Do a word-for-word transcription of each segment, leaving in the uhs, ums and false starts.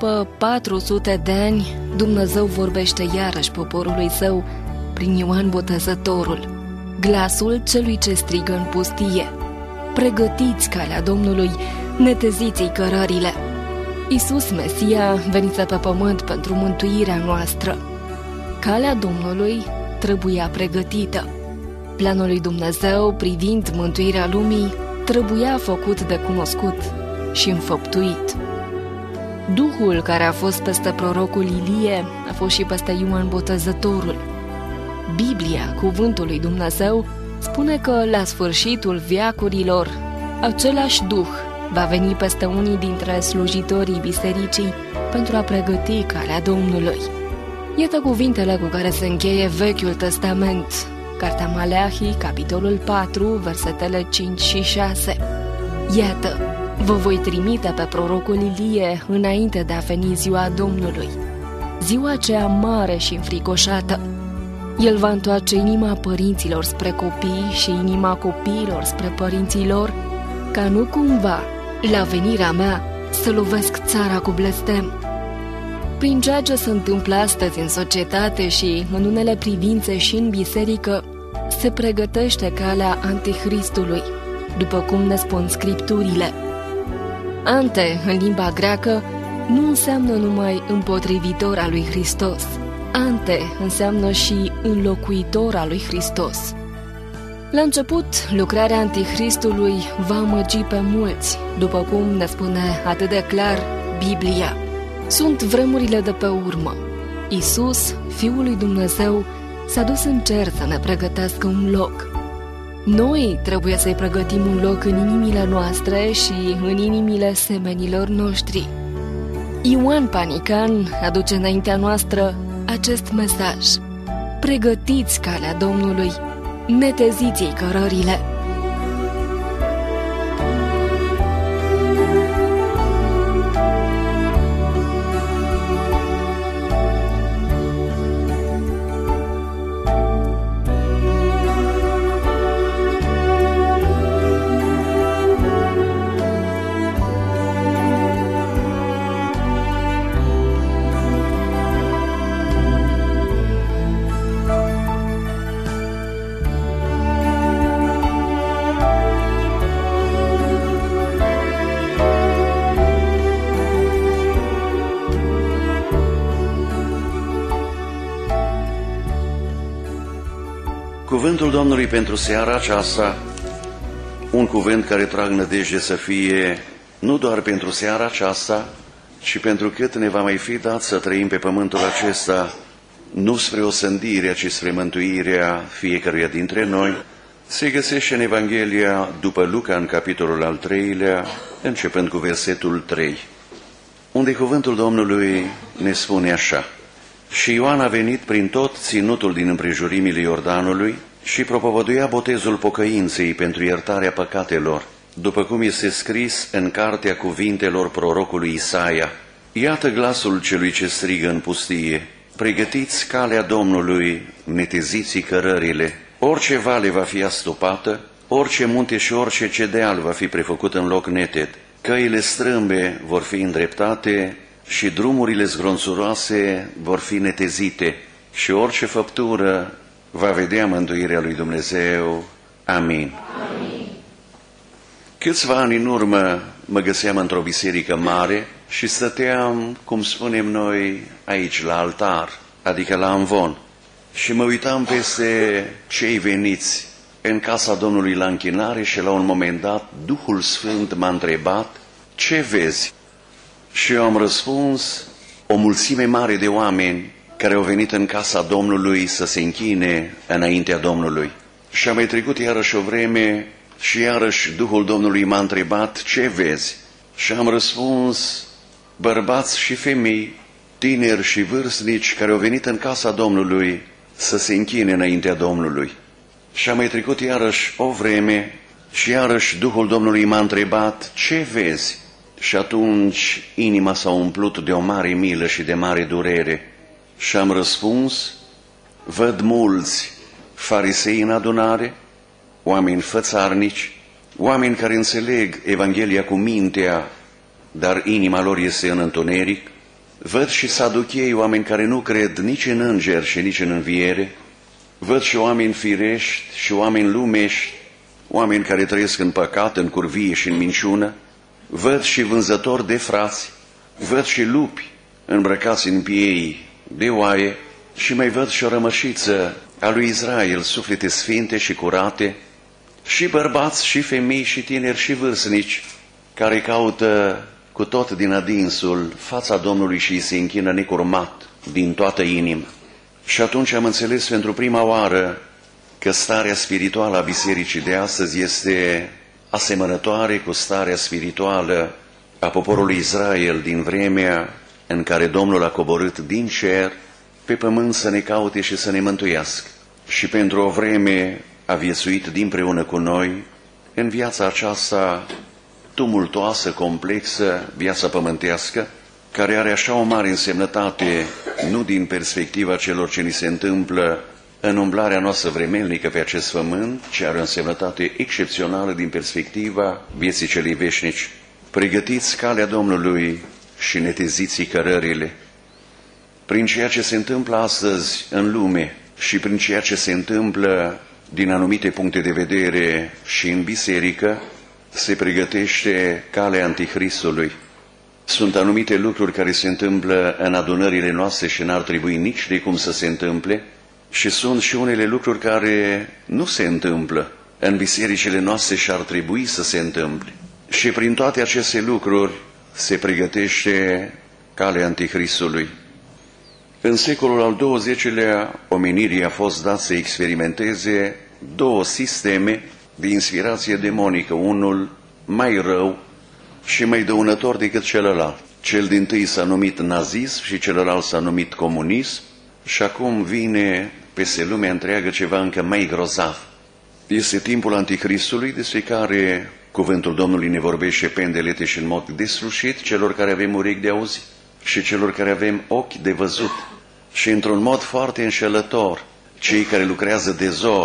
după patru sute de ani, Dumnezeu vorbește iarăși poporului său prin Ioan Botezătorul, glasul celui ce strigă în pustie: pregătiți calea Domnului, neteziți-i cărările. Iisus Mesia venise pe pământ pentru mântuirea noastră. Calea Domnului trebuia pregătită. Planul lui Dumnezeu privind mântuirea lumii trebuia făcut de cunoscut și înfăptuit. Duhul care a fost peste prorocul Ilie a fost și peste Ioan Botezătorul. Biblia, cuvântul lui Dumnezeu, spune că la sfârșitul veacurilor același Duh va veni peste unii dintre slujitorii bisericii pentru a pregăti calea Domnului. Iată cuvintele cu care se încheie Vechiul Testament, Cartea Maleahi, capitolul patru, versetele cinci și șase. Iată, vă voi trimite pe prorocul Ilie înainte de a veni ziua Domnului, ziua aceea mare și înfricoșată. El va întoarce inima părinților spre copii și inima copiilor spre părinților, ca nu cumva, la venirea mea, să lovesc țara cu blestem. Prin ceea ce se întâmplă astăzi în societate și în unele privințe și în biserică, se pregătește calea Antichristului, după cum ne spun Scripturile. Ante, în limba greacă, nu înseamnă numai împotrivitor al lui Hristos. Ante înseamnă și înlocuitor al lui Hristos. La început, lucrarea Antichristului va amăgi pe mulți, după cum ne spune atât de clar Biblia. Sunt vremurile de pe urmă. Iisus, Fiul lui Dumnezeu, s-a dus în cer să ne pregătească un loc. Noi trebuie să-i pregătim un loc în inimile noastre și în inimile semenilor noștri. Ioan Panican aduce înaintea noastră acest mesaj: pregătiți calea Domnului, neteziți-i cărările. Cuvântul Domnului pentru seara aceasta, un cuvânt care trag nădejde să fie nu doar pentru seara aceasta, ci pentru cât ne va mai fi dat să trăim pe pământul acesta, nu spre osândirea, ci spre mântuirea fiecăruia dintre noi, se găsește în Evanghelia după Luca, în capitolul al treilea, începând cu versetul trei, unde cuvântul Domnului ne spune așa: și Ioan a venit prin tot ținutul din împrejurimile Iordanului și propovăduia botezul pocăinței pentru iertarea păcatelor, după cum este scris în cartea cuvintelor prorocului Isaia: iată glasul celui ce strigă în pustie, pregătiți calea Domnului, neteziți cărările. Orice vale va fi astupată, orice munte și orice cedeal va fi prefăcut în loc neted. Căile strâmbe vor fi îndreptate și drumurile zgronțuroase vor fi netezite și orice făptură va vedea mântuirea lui Dumnezeu. Amin. Amin. Câțiva ani în urmă mă găseam într-o biserică mare și stăteam, cum spunem noi, aici la altar, adică la amvon, și mă uitam peste cei veniți în casa Domnului la închinare și la un moment dat Duhul Sfânt m-a întrebat: ce vezi? Și eu am răspuns: o mulțime mare de oameni care au venit în casa Domnului să se închine înaintea Domnului. Și a mai trecut iarăși o vreme și iarăși Duhul Domnului m-a întrebat: ce vezi? Și am răspuns: bărbați și femei, tineri și vârstnici care au venit în casa Domnului să se închine înaintea Domnului. Și a mai trecut iarăși o vreme și iarăși Duhul Domnului m-a întrebat: ce vezi? Și atunci inima s-a umplut de o mare milă și de mare durere. Și am răspuns: văd mulți farisei în adunare, oameni fățarnici, oameni care înțeleg Evanghelia cu mintea, dar inima lor este în întuneric, Văd și saduchei, oameni care nu cred nici în îngeri și nici în înviere. Văd și oameni firești și oameni lumești, oameni care trăiesc în păcat, în curvie și în minciună. Văd și vânzători de frați, văd și lupi îmbrăcați în piei de oaie și mai văd și o rămășiță a lui Israel, suflete sfinte și curate, și bărbați și femei și tineri și vârstnici, care caută cu tot din adinsul fața Domnului și îi se închină necurmat din toată inima. Și atunci am înțeles pentru prima oară că starea spirituală a bisericii de astăzi este asemănătoare cu starea spirituală a poporului Israel din vremea în care Domnul a coborât din cer pe pământ să ne caute și să ne mântuiască. Și pentru o vreme a viețuit dinpreună cu noi în viața aceasta tumultoasă, complexă, viața pământească, care are așa o mare însemnătate, nu din perspectiva celor ce ni se întâmplă în umblarea noastră vremelnică pe acest pământ, ci are o însemnătate excepțională din perspectiva vieții celei veșnici. Pregătiți calea Domnului și neteziți cărările. Prin ceea ce se întâmplă astăzi în lume și prin ceea ce se întâmplă din anumite puncte de vedere și în biserică, se pregătește calea Antichristului. Sunt anumite lucruri care se întâmplă în adunările noastre și n-ar trebui nici de cum să se întâmple, și sunt și unele lucruri care nu se întâmplă în bisericile noastre și ar trebui să se întâmple. Și prin toate aceste lucruri se pregătește calea Antichristului. În secolul al douăzecilea, omenirii a fost dat să experimenteze două sisteme de inspirație demonică, unul mai rău și mai dăunător decât celălalt. Cel dintâi s-a numit nazism și celălalt s-a numit comunism și acum vine peste lumea întreagă ceva încă mai grozav. Este timpul Antichristului, despre care cuvântul Domnului ne vorbește pendelete și în mod deslușit celor care avem urechi de auzit și celor care avem ochi de văzut. Și într-un mod foarte înșelător, cei care lucrează de zor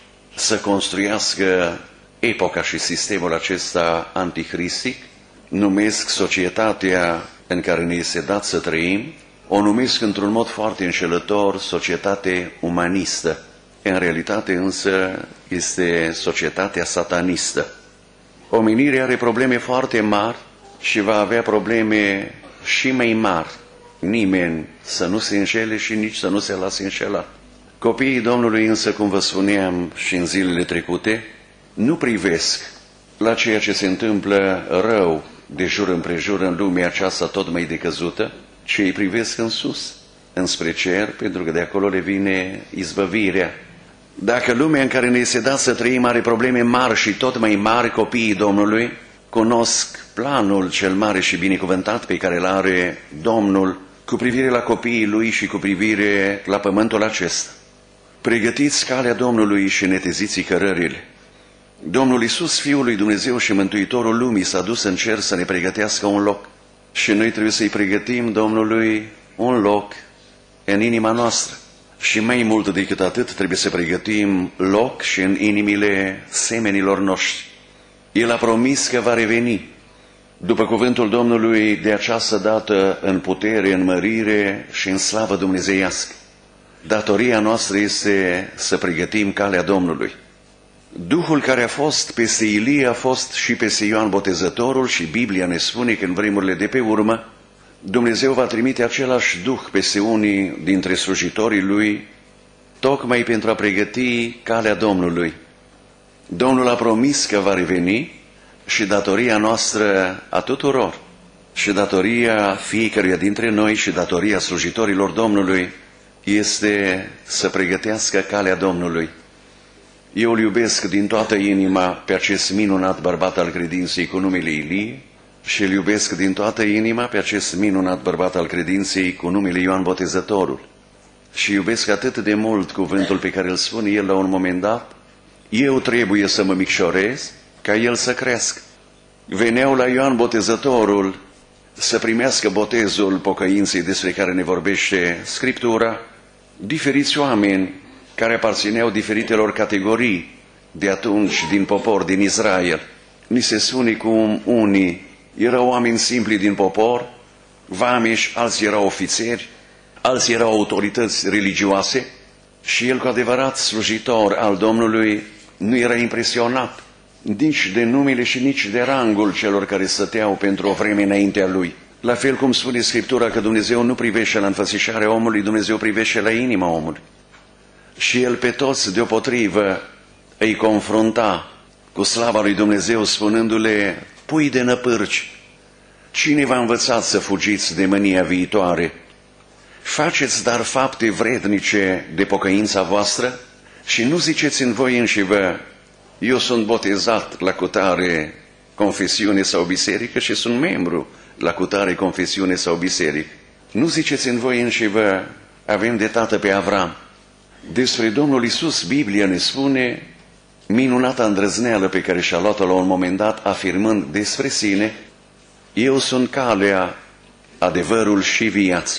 să construiască epoca și sistemul acesta anticristic, numesc societatea în care ne este dat să trăim, o numesc într-un mod foarte înșelător societate umanistă. În realitate însă este societatea satanistă. Omenirea are probleme foarte mari și va avea probleme și mai mari. Nimeni să nu se înșele și nici să nu se lase înșelat. Copiii Domnului însă, cum vă spuneam și în zilele trecute, nu privesc la ceea ce se întâmplă rău de jur împrejur în lumea aceasta tot mai decăzută, ci îi privesc în sus, înspre cer, pentru că de acolo le vine izbăvirea. Dacă lumea în care ne este dat să trăim are probleme mari și tot mai mari, copiii Domnului cunosc planul cel mare și binecuvântat pe care îl are Domnul cu privire la copiii Lui și cu privire la pământul acesta. Pregătiți calea Domnului și neteziți cărările. Domnul Iisus, Fiul lui Dumnezeu și Mântuitorul lumii, s-a dus în cer să ne pregătească un loc. Și noi trebuie să-i pregătim Domnului un loc în inima noastră. Și mai mult decât atât, trebuie să pregătim loc și în inimile semenilor noștri. El a promis că va reveni. După cuvântul Domnului, de această dată în putere, în mărire și în slavă dumnezeiască. Datoria noastră este să pregătim calea Domnului. Duhul care a fost peste Ilie a fost și peste Ioan Botezătorul și Biblia ne spune că în vremurile de pe urmă Dumnezeu va trimite același Duh peste unii dintre slujitorii Lui, tocmai pentru a pregăti calea Domnului. Domnul a promis că va reveni și datoria noastră a tuturor, și datoria fiecăruia dintre noi și datoria slujitorilor Domnului este să pregătească calea Domnului. Eu îl iubesc din toată inima pe acest minunat bărbat al credinței cu numele Ilie și îl iubesc din toată inima pe acest minunat bărbat al credinței cu numele Ioan Botezătorul. Și iubesc atât de mult cuvântul pe care îl spune el la un moment dat: eu trebuie să mă micșorez ca el să crească. Veneau la Ioan Botezătorul să primească botezul pocăinței despre care ne vorbește Scriptura diferiți oameni care aparțineau diferitelor categorii de atunci din popor, din Israel. Ni se spune cum unii erau oameni simpli din popor, vameși, alții erau ofițeri, alții erau autorități religioase și el, cu adevărat slujitor al Domnului, nu era impresionat nici de numele și nici de rangul celor care stăteau pentru o vreme înaintea lui. La fel cum spune Scriptura că Dumnezeu nu privește la înfățișarea omului, Dumnezeu privește la inima omului. Și el pe toți deopotrivă îi confrunta cu slava lui Dumnezeu, spunându-le: pui de năpârci, cine v-a învățat să fugiți de mânia viitoare? Faceți dar fapte vrednice de pocăința voastră și nu ziceți în voi înșivă: eu sunt botezat la cutare confesiune sau biserică și sunt membru la cutare confesiune sau biserică. Nu ziceți în voi înșivă: avem de tată pe Avram. Despre Domnul Iisus, Biblia ne spune minunata îndrăzneală pe care și-a luat-o la un moment dat, afirmând despre sine: eu sunt calea, adevărul și viața.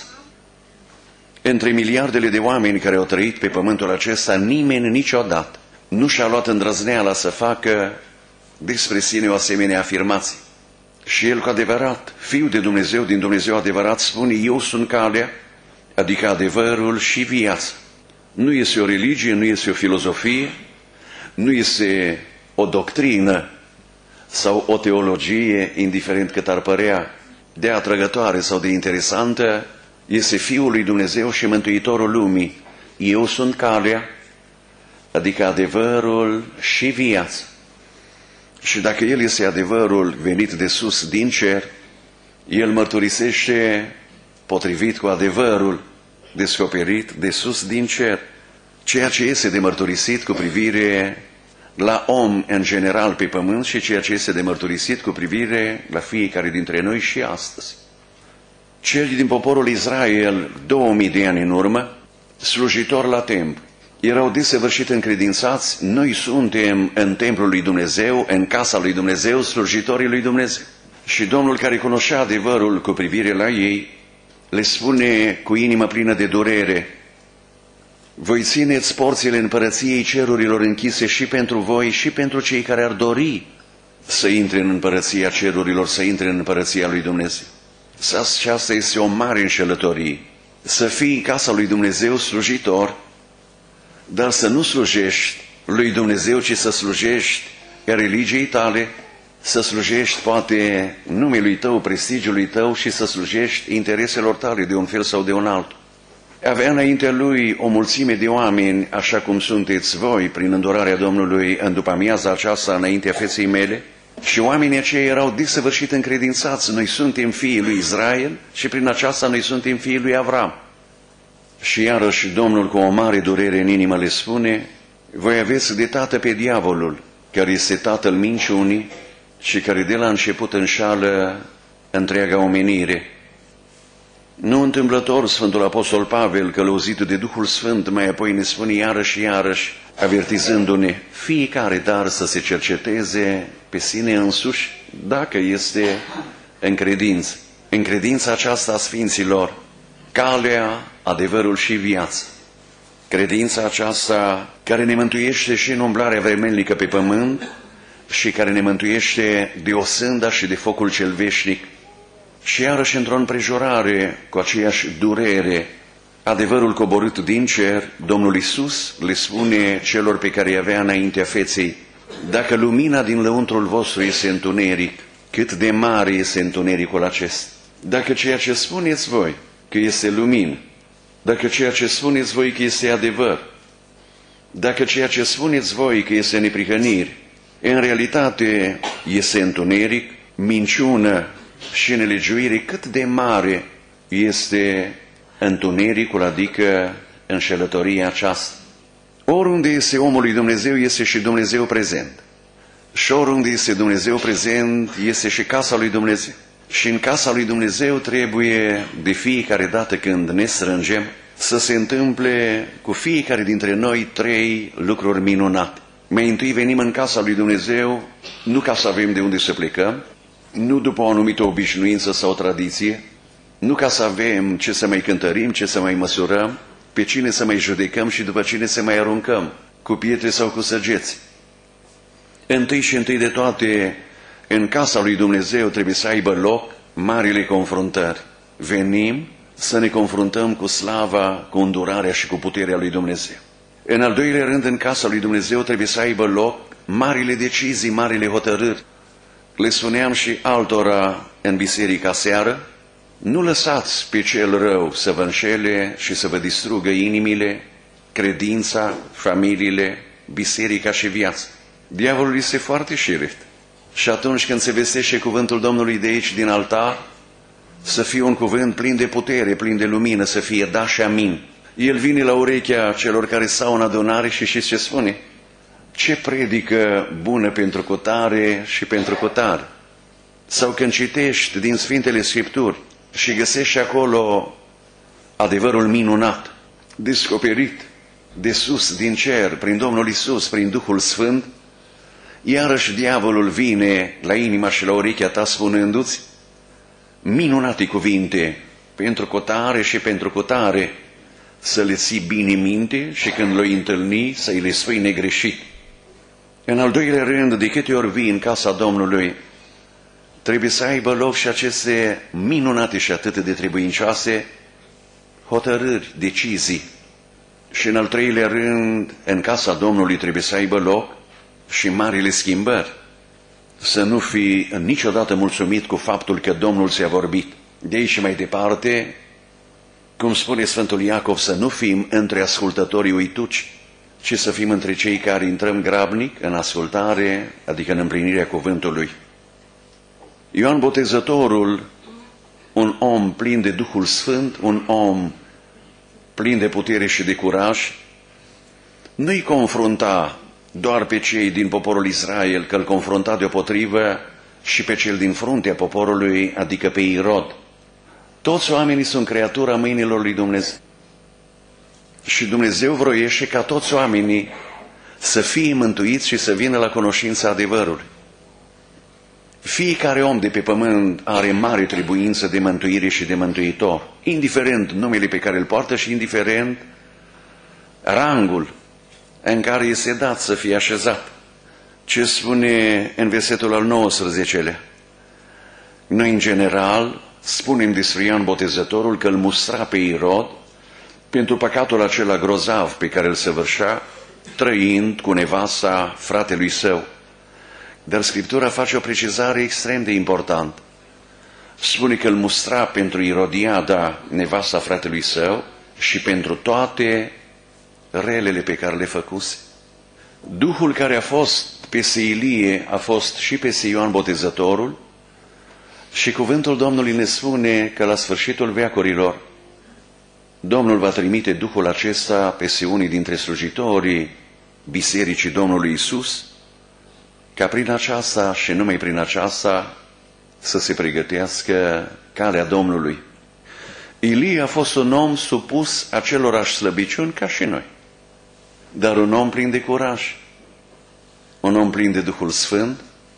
Între miliardele de oameni care au trăit pe pământul acesta, nimeni niciodată nu și-a luat îndrăzneala să facă despre sine o asemenea afirmație. Și el, cu adevărat, Fiul de Dumnezeu, din Dumnezeu adevărat, spune: eu sunt calea, adică adevărul și viața. Nu este o religie, nu este o filozofie, nu este o doctrină sau o teologie, indiferent cât ar părea de atrăgătoare sau de interesantă, este Fiul lui Dumnezeu și Mântuitorul lumii. Eu sunt calea, adică adevărul și viața. Și dacă El este adevărul venit de sus din cer, El mărturisește potrivit cu adevărul descoperit de sus din cer, ceea ce este de mărturisit cu privire la om în general pe pământ și ceea ce este de mărturisit cu privire la fiecare dintre noi și astăzi. Cei din poporul Israel, două mii de ani în urmă, slujitori la templu, erau desăvârșit încredințați: noi suntem în templul lui Dumnezeu, în casa lui Dumnezeu, slujitorii lui Dumnezeu. Și Domnul, care cunoștea adevărul cu privire la ei, le spune cu inimă plină de durere: voi țineți porțile împărăției cerurilor închise și pentru voi și pentru cei care ar dori să intre în împărăția cerurilor, să intre în împărăția lui Dumnezeu. Aceasta este o mare înșelătorie. Să fii în casa lui Dumnezeu slujitor, dar să nu slujești lui Dumnezeu, ci să slujești religiei tale, să slujești poate numelui tău, prestigiului tău și să slujești intereselor tale de un fel sau de un altul. Avea înaintea lui o mulțime de oameni, așa cum sunteți voi, prin îndurarea Domnului în după-amiaza aceasta înaintea feței mele, și oamenii aceia erau desăvârșit încredințați: noi suntem fiii lui Israel și prin aceasta noi suntem fiii lui Avram. Și iarăși Domnul, cu o mare durere în inimă, le spune: voi aveți de tată pe diavolul, care este tatăl minciunii și care de la început înșală întreaga omenire. Nu întâmplător Sfântul Apostol Pavel, călăuzit de Duhul Sfânt, mai apoi ne spune iarăși și iarăși, avertizându-ne: fiecare dar să se cerceteze pe sine însuși dacă este în credință. În credința aceasta a Sfinților, calea, adevărul și viața. Credința aceasta care ne mântuiește și în umblarea vremelnică pe pământ și care ne mântuiește de osânda și de focul cel veșnic. Și iarăși, într-o împrejurare cu aceeași durere, adevărul coborât din cer, Domnul Iisus le spune celor pe care îi avea înaintea feței: dacă lumina din lăuntrul vostru este întuneric, cât de mare este întunericul acesta. Dacă ceea ce spuneți voi că este lumină, dacă ceea ce spuneți voi că este adevăr, dacă ceea ce spuneți voi că este neprihănire, în realitate este întuneric, minciună și nelegiuire, cât de mare este întunericul, adică înșelătoria aceasta. Oriunde este omul lui Dumnezeu, este și Dumnezeu prezent. Și oriunde este Dumnezeu prezent, este și casa lui Dumnezeu. Și în casa lui Dumnezeu trebuie, de fiecare dată când ne strângem, să se întâmple cu fiecare dintre noi trei lucruri minunate. Mai întâi venim în casa lui Dumnezeu, nu ca să avem de unde să plecăm, nu după o anumită obișnuință sau o tradiție, nu ca să avem ce să mai cântărim, ce să mai măsurăm, pe cine să mai judecăm și după cine să mai aruncăm, cu pietre sau cu săgeți. Întâi și întâi de toate, în casa lui Dumnezeu trebuie să aibă loc marile confruntări. venim să ne confruntăm cu slava, cu îndurarea și cu puterea lui Dumnezeu. În al doilea rând, în casa lui Dumnezeu trebuie să aibă loc marile decizii, marile hotărâri. Le spuneam și altora în biserica seară, nu lăsați pe cel rău să vă înșele și să vă distrugă inimile, credința, familiile, biserica și viața. Diavolul este foarte șiret. Și atunci când se vestește cuvântul Domnului de aici, din altar, să fie un cuvânt plin de putere, plin de lumină, să fie da și amin. El vine la urechea celor care stau în adunare și știți ce spune? Ce predică bună pentru cutare și pentru cutare? Sau când citești din Sfintele Scripturi și găsești acolo adevărul minunat, descoperit de sus, din cer, prin Domnul Iisus, prin Duhul Sfânt, iarăși diavolul vine la inima și la urechea ta spunându-ți minunate cuvinte pentru cutare și pentru cutare, să le ții bine minte și când le-i întâlni să-i le spui negreșit. În al doilea rând, de câte ori vii în casa Domnului, trebuie să aibă loc și aceste minunate și atât de trebuincioase hotărâri, decizii. Și în al treilea rând, în casa Domnului trebuie să aibă loc și marile schimbări. Să nu fii niciodată mulțumit cu faptul că Domnul ți-a vorbit. De aici și mai departe, cum spune Sfântul Iacov, să nu fim între ascultătorii uituci, ci să fim între cei care intrăm grabnic în ascultare, adică în împlinirea cuvântului. Ioan Botezătorul, un om plin de Duhul Sfânt, un om plin de putere și de curaj, nu-i confrunta doar pe cei din poporul Israel, că îl confrunta deopotrivă și pe cel din fruntea poporului, adică pe Irod. Toți oamenii sunt creatura mâinilor lui Dumnezeu. Și Dumnezeu vroiește ca toți oamenii să fie mântuiți și să vină la cunoștința adevărului. Fiecare om de pe pământ are mare trebuință de mântuire și de mântuitor, indiferent numele pe care îl poartă și indiferent rangul în care este dat să fie așezat. Ce spune în versetul al nouăsprezecelea? Noi, în general, spunem despre Ioan Botezătorul că îl mustra pe Irod pentru păcatul acela grozav pe care îl săvârșea, trăind cu nevasta fratelui său. Dar Scriptura face o precizare extrem de importantă. Spune că îl mustra pentru Irodiada, nevasta fratelui său, și pentru toate relele pe care le făcuse. Duhul care a fost peste Ilie a fost și peste Ioan Botezătorul și cuvântul Domnului ne spune că la sfârșitul veacurilor Domnul va trimite Duhul acesta peste unii dintre slujitorii Bisericii Domnului Iisus, ca prin aceasta și numai prin aceasta să se pregătească calea Domnului. Ilie a fost un om supus acelorași slăbiciuni ca și noi, dar un om plin de curaj, un om plin de Duhul Sfânt,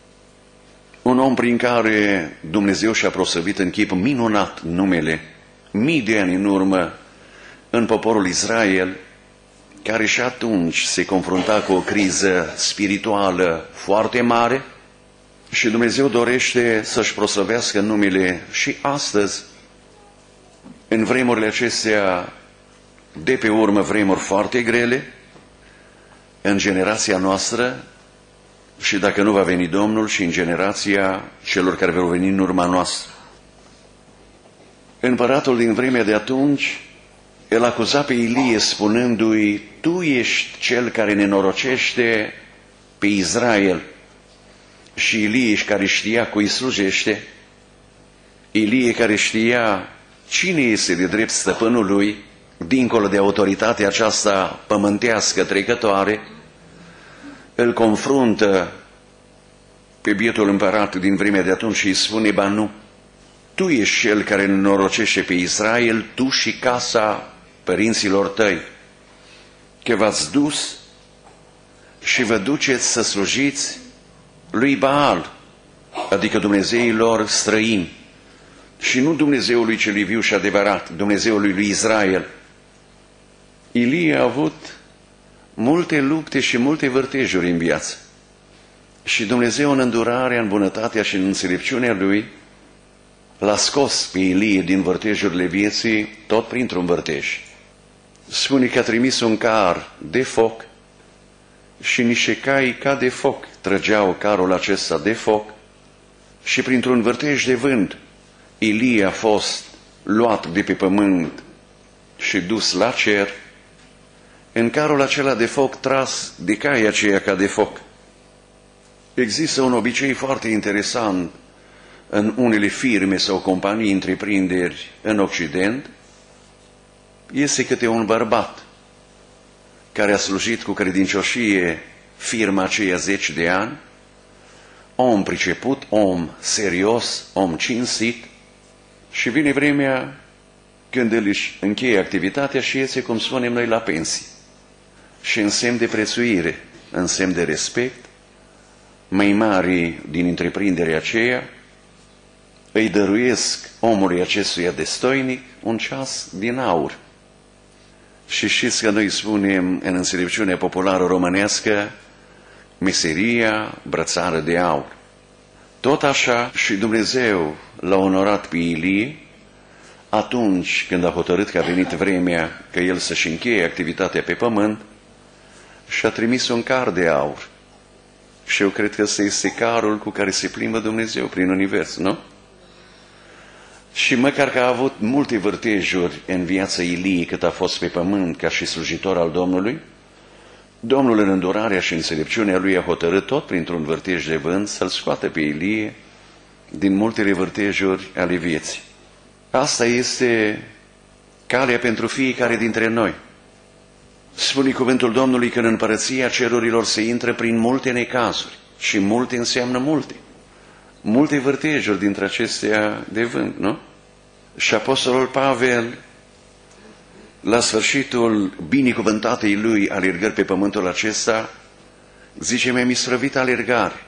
un om prin care Dumnezeu și-a prosăvit în chip minunat numele mii de ani în urmă în poporul Israel, care și atunci se confrunta cu o criză spirituală foarte mare și Dumnezeu dorește să-și proslăvească numele și astăzi, în vremurile acestea, de pe urmă vremuri foarte grele, în generația noastră și dacă nu va veni Domnul și în generația celor care vor veni în urma noastră. Împăratul din vremea de atunci îl acuza pe Ilie spunându-i: tu ești cel care nenorocește pe Israel. Și Ilie, care știa cui slujește, Ilie care știa cine este de drept stăpânul lui, dincolo de autoritatea aceasta pământească trecătoare, îl confruntă pe bietul împărat din vremea de atunci și îi spune: ba nu, tu ești cel care nenorocește pe Israel, tu și casa părinților tăi, că v-ați dus și vă duceți să slujiți lui Baal, adică dumnezeilor străini, și nu Dumnezeului celui viu și adevărat, Dumnezeului lui Israel. Ilie a avut multe lupte și multe vârtejuri în viață. Și Dumnezeu, în îndurarea, în bunătatea și în înțelepciunea Lui, l-a scos pe Ilie din vârtejurile vieții, tot printr-un vârtej. Spune că a trimis un car de foc și niște cai ca de foc trăgeau carul acesta de foc și printr-un vârtej de vânt Ilie a fost luat de pe pământ și dus la cer în carul acela de foc tras de cai aceia ca de foc. Există un obicei foarte interesant în unele firme sau companii, întreprinderi în Occident. Este câte un bărbat care a slujit cu credincioșie firma aceea zeci de ani, om priceput, om serios, om cinstit, și vine vremea când el își încheie activitatea și iese, cum spunem noi, la pensie. Și în semn de prețuire, în semn de respect, mai mari din întreprinderea aceea îi dăruiesc omului acestuia destoinic un ceas din aur. Și știți că noi spunem în înțelepciunea populară românească meseria brățară de aur. Tot așa și Dumnezeu l-a onorat pe Ilie atunci când a hotărât că a venit vremea că el să-și încheie activitatea pe pământ și a trimis un car de aur. Și eu cred că ăsta este carul cu care se plimbă Dumnezeu prin univers, nu? Și măcar că a avut multe vârtejuri în viața Ilie cât a fost pe pământ ca și slujitor al Domnului, Domnul în îndurarea și înțelepciunea lui a hotărât tot printr-un vârtej de vânt să-l scoată pe Ilie din multele vârtejuri ale vieții. Asta este calea pentru fiecare dintre noi. Spune cuvântul Domnului că în împărăția cerurilor se intră prin multe necazuri și multe înseamnă multe. Multe vârtejuri dintre acestea de vânt, nu? Și Apostolul Pavel, la sfârșitul binecuvântatei lui alergări pe pământul acesta, zice, mi-am isprăvit alergare.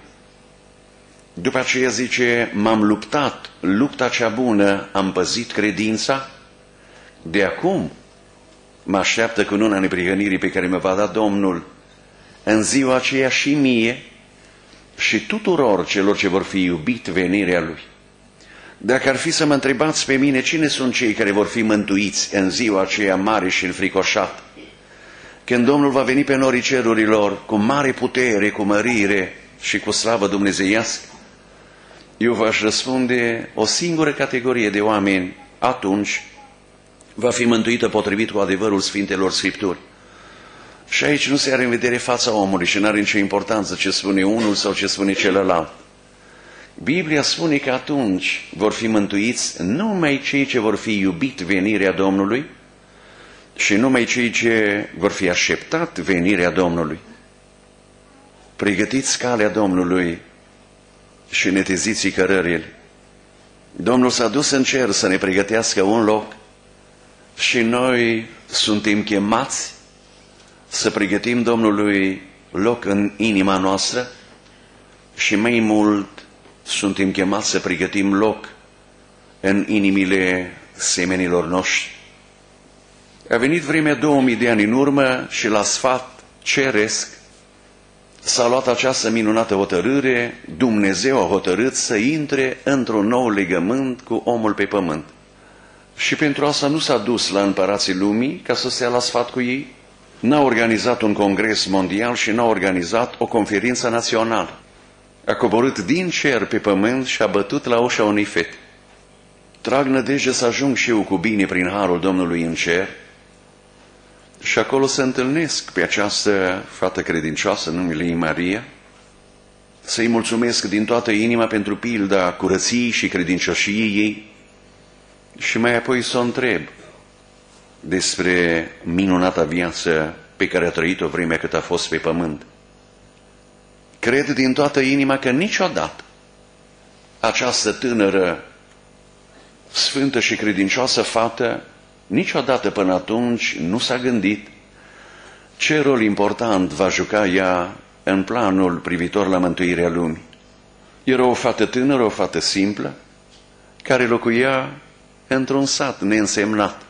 După aceea zice, m-am luptat, lupta cea bună, am păzit credința, de acum mă așteaptă cununa neprihănirii pe care mă va da Domnul în ziua aceea și mie și tuturor celor ce vor fi iubit venirea Lui. Dacă ar fi să mă întrebați pe mine cine sunt cei care vor fi mântuiți în ziua aceea mare și înfricoșată, când Domnul va veni pe norii cerurilor cu mare putere, cu mărire și cu slavă dumnezeiască, eu v-aș răspunde, o singură categorie de oameni atunci va fi mântuită potrivit cu adevărul Sfintelor Scripturi. Și aici nu se are în vedere fața omului și nu are nicio importanță ce spune unul sau ce spune celălalt. Biblia spune că atunci vor fi mântuiți numai cei ce vor fi iubit venirea Domnului și numai cei ce vor fi așteptat venirea Domnului. Pregătiți calea Domnului și neteziți cărările. Domnul s-a dus în cer să ne pregătească un loc și noi suntem chemați să pregătim Domnului loc în inima noastră și mai mult suntem chemați să pregătim loc în inimile semenilor noștri. A venit vremea două mii de ani în urmă și la sfat ceresc s-a luat această minunată hotărâre, Dumnezeu a hotărât să intre într-un nou legământ cu omul pe pământ. Și pentru asta nu s-a dus la împărații lumii ca să stea la sfat cu ei, n-a organizat un congres mondial și n-a organizat o conferință națională. A coborât din cer pe pământ și a bătut la ușa unei fete. Trag nădejde să ajung și eu cu bine prin harul Domnului în cer și acolo să întâlnesc pe această fată credincioasă, numele ei Maria, să-i mulțumesc din toată inima pentru pilda curăției și credincioșiei ei și mai apoi să o întreb despre minunata viață pe care a trăit-o vremea cât a fost pe pământ. Cred din toată inima că niciodată această tânără, sfântă și credincioasă fată, niciodată până atunci nu s-a gândit ce rol important va juca ea în planul privitor la mântuirea lumii. Era o fată tânără, o fată simplă, care locuia într-un sat neînsemnat.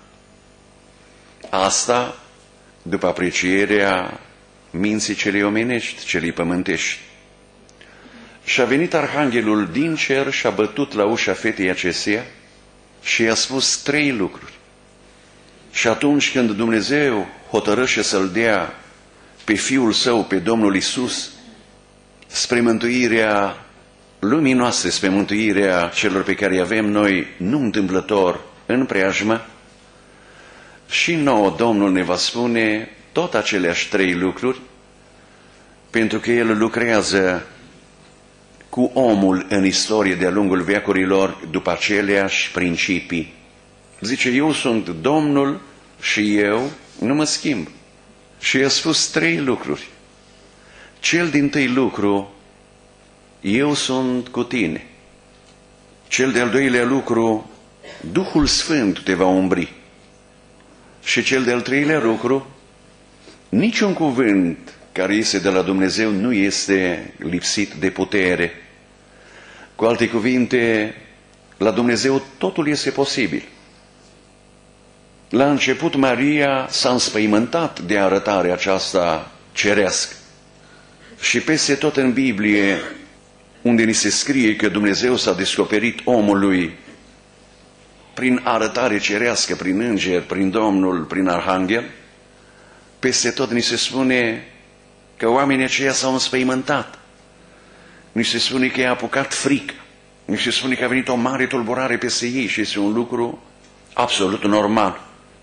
Asta după aprecierea minții celei omenești, celei pământești. Și a venit arhanghelul din cer și a bătut la ușa fetei acesteia și i-a spus trei lucruri. Și atunci când Dumnezeu hotărăște să-L dea pe Fiul Său, pe Domnul Iisus, spre mântuirea lumii noastre, spre mântuirea celor pe care îi avem noi, nu întâmplător, în preajmă, și nouă Domnul ne va spune tot aceleași trei lucruri, pentru că El lucrează cu omul în istorie de-a lungul veacurilor după aceleași principii. Zice, eu sunt Domnul și eu nu mă schimb. Și i-a spus trei lucruri. Cel dintâi lucru, eu sunt cu tine. Cel de-al doilea lucru, Duhul Sfânt te va umbri. Și cel de-al treilea lucru, niciun cuvânt care iese de la Dumnezeu nu este lipsit de putere. Cu alte cuvinte, la Dumnezeu totul este posibil. La început Maria s-a înspăimântat de arătarea aceasta cerească. Și peste tot în Biblie, unde ni se scrie că Dumnezeu s-a descoperit omului prin arătare cerească, prin înger, prin Domnul, prin arhanghel, peste tot ni se spune că oamenii aceia s-au înspăimântat. Ni se spune că i-a apucat frică. Ni se spune că a venit o mare tulburare peste ei și este un lucru absolut normal.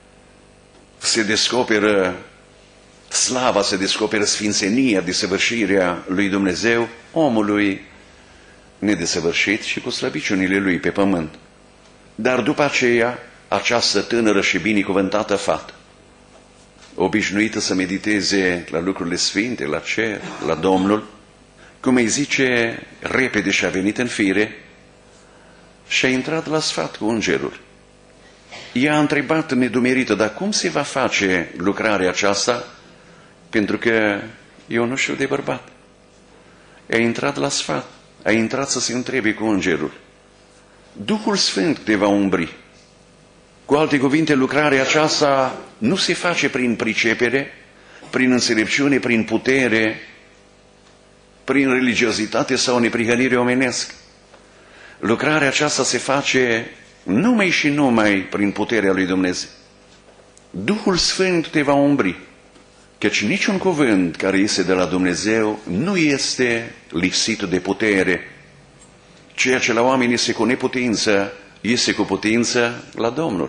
Se descoperă slava, se descoperă sfințenia, desăvârșirea lui Dumnezeu, omului nedesăvârșit și cu slăbiciunile lui pe pământ. Dar după aceea, această tânără și binecuvântată fată, obișnuită să mediteze la lucrurile sfinte, la cer, la Domnul, cum îi zice, repede și-a venit în fire și a intrat la sfat cu îngerul. Ea a întrebat nedumerită, dar cum se va face lucrarea aceasta? Pentru că eu nu știu de bărbat. A intrat la sfat, a intrat să se întrebe cu îngerul. Duhul Sfânt te va umbri. Cu alte cuvinte, lucrarea aceasta nu se face prin pricepere, prin înțelepciune, prin putere, prin religiozitate sau neprihănire omenească. Lucrarea aceasta se face numai și numai prin puterea lui Dumnezeu. Duhul Sfânt te va umbri, căci niciun cuvânt care iese de la Dumnezeu nu este lipsit de putere. Ceea ce la oameni este cu neputință, este cu putință la Domnul.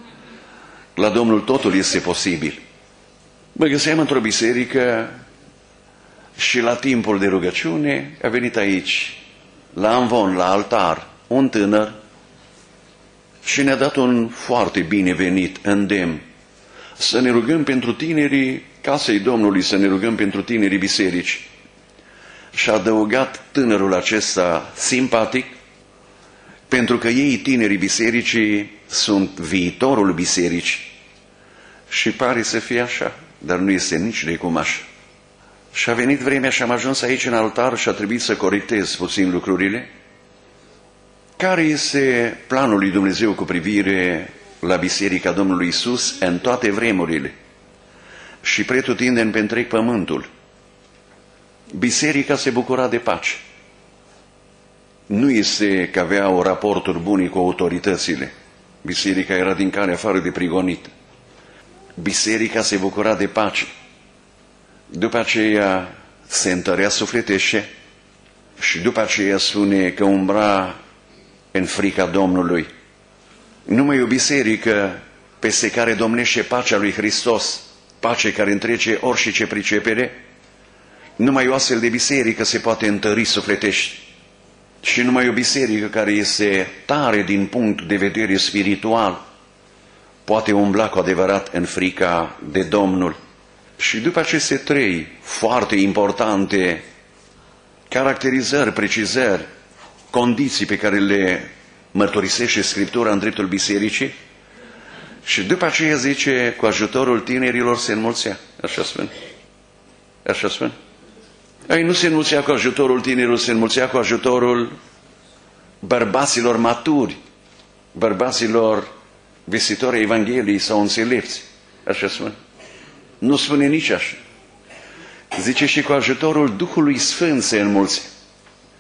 La Domnul totul este posibil. Mă găseam într-o biserică și la timpul de rugăciune a venit aici, la amvon, la altar, un tânăr și ne-a dat un foarte binevenit îndemn să ne rugăm pentru tinerii casei Domnului, să ne rugăm pentru tinerii biserici. Și a adăugat tânărul acesta simpatic, pentru că ei, tinerii bisericii, sunt viitorul bisericii. Și pare să fie așa, dar nu este nici de cum așa. Și a venit vremea și am ajuns aici în altar și a trebuit să corectez puțin lucrurile. Care este planul lui Dumnezeu cu privire la Biserica Domnului Iisus în toate vremurile și pretutindeni pe întreg pământul? Biserica se bucura de pace. Nu este că avea o raporturi bune cu autoritățile. Biserica era din care afară de prigonit. Biserica se bucura de pace. După aceea se întărea sufletește și după aceea spune că umbra în frica Domnului. Numai o biserică peste care domnește pacea lui Hristos, pace care întrece orice pricepere, numai o astfel de biserică se poate întări sufletește. Și numai o biserică care este tare din punct de vedere spiritual poate umbla cu adevărat în frica de Domnul. Și după aceste trei foarte importante caracterizări, precizări, condiții pe care le mărturisește Scriptura în dreptul bisericii, și după aceea zice, cu ajutorul tinerilor se înmulțea. Așa spune. Așa spune. Ei, nu se înmulțea cu ajutorul tinerilor, se înmulțea cu ajutorul bărbaților maturi, bărbaților vestitori ai Evangheliei sau înțelepți. Așa spune. Nu spune nici așa. Zice și cu ajutorul Duhului Sfânt se înmulțea.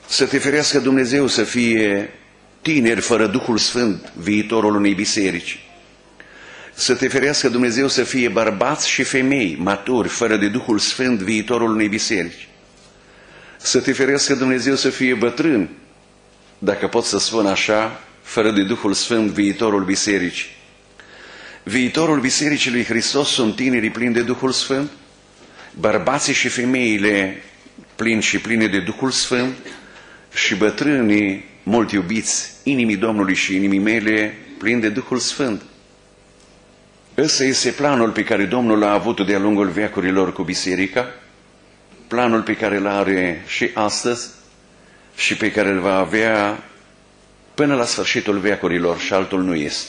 Să te ferească Dumnezeu să fie tineri fără Duhul Sfânt, viitorul unei biserici. Să te ferească Dumnezeu să fie bărbați și femei maturi, fără de Duhul Sfânt, viitorul unei biserici. Să te ferească Dumnezeu să fie bătrâni, dacă pot să spun așa, fără de Duhul Sfânt, viitorul bisericii. Viitorul Bisericii lui Hristos sunt tinerii plini de Duhul Sfânt, bărbații și femeile plini și pline de Duhul Sfânt și bătrânii mult iubiți, inimii Domnului și inimii mele plini de Duhul Sfânt. Ăsta este planul pe care Domnul l-a avut de-a lungul veacurilor cu biserica, planul pe care îl are și astăzi și pe care îl va avea până la sfârșitul veacurilor și altul nu este.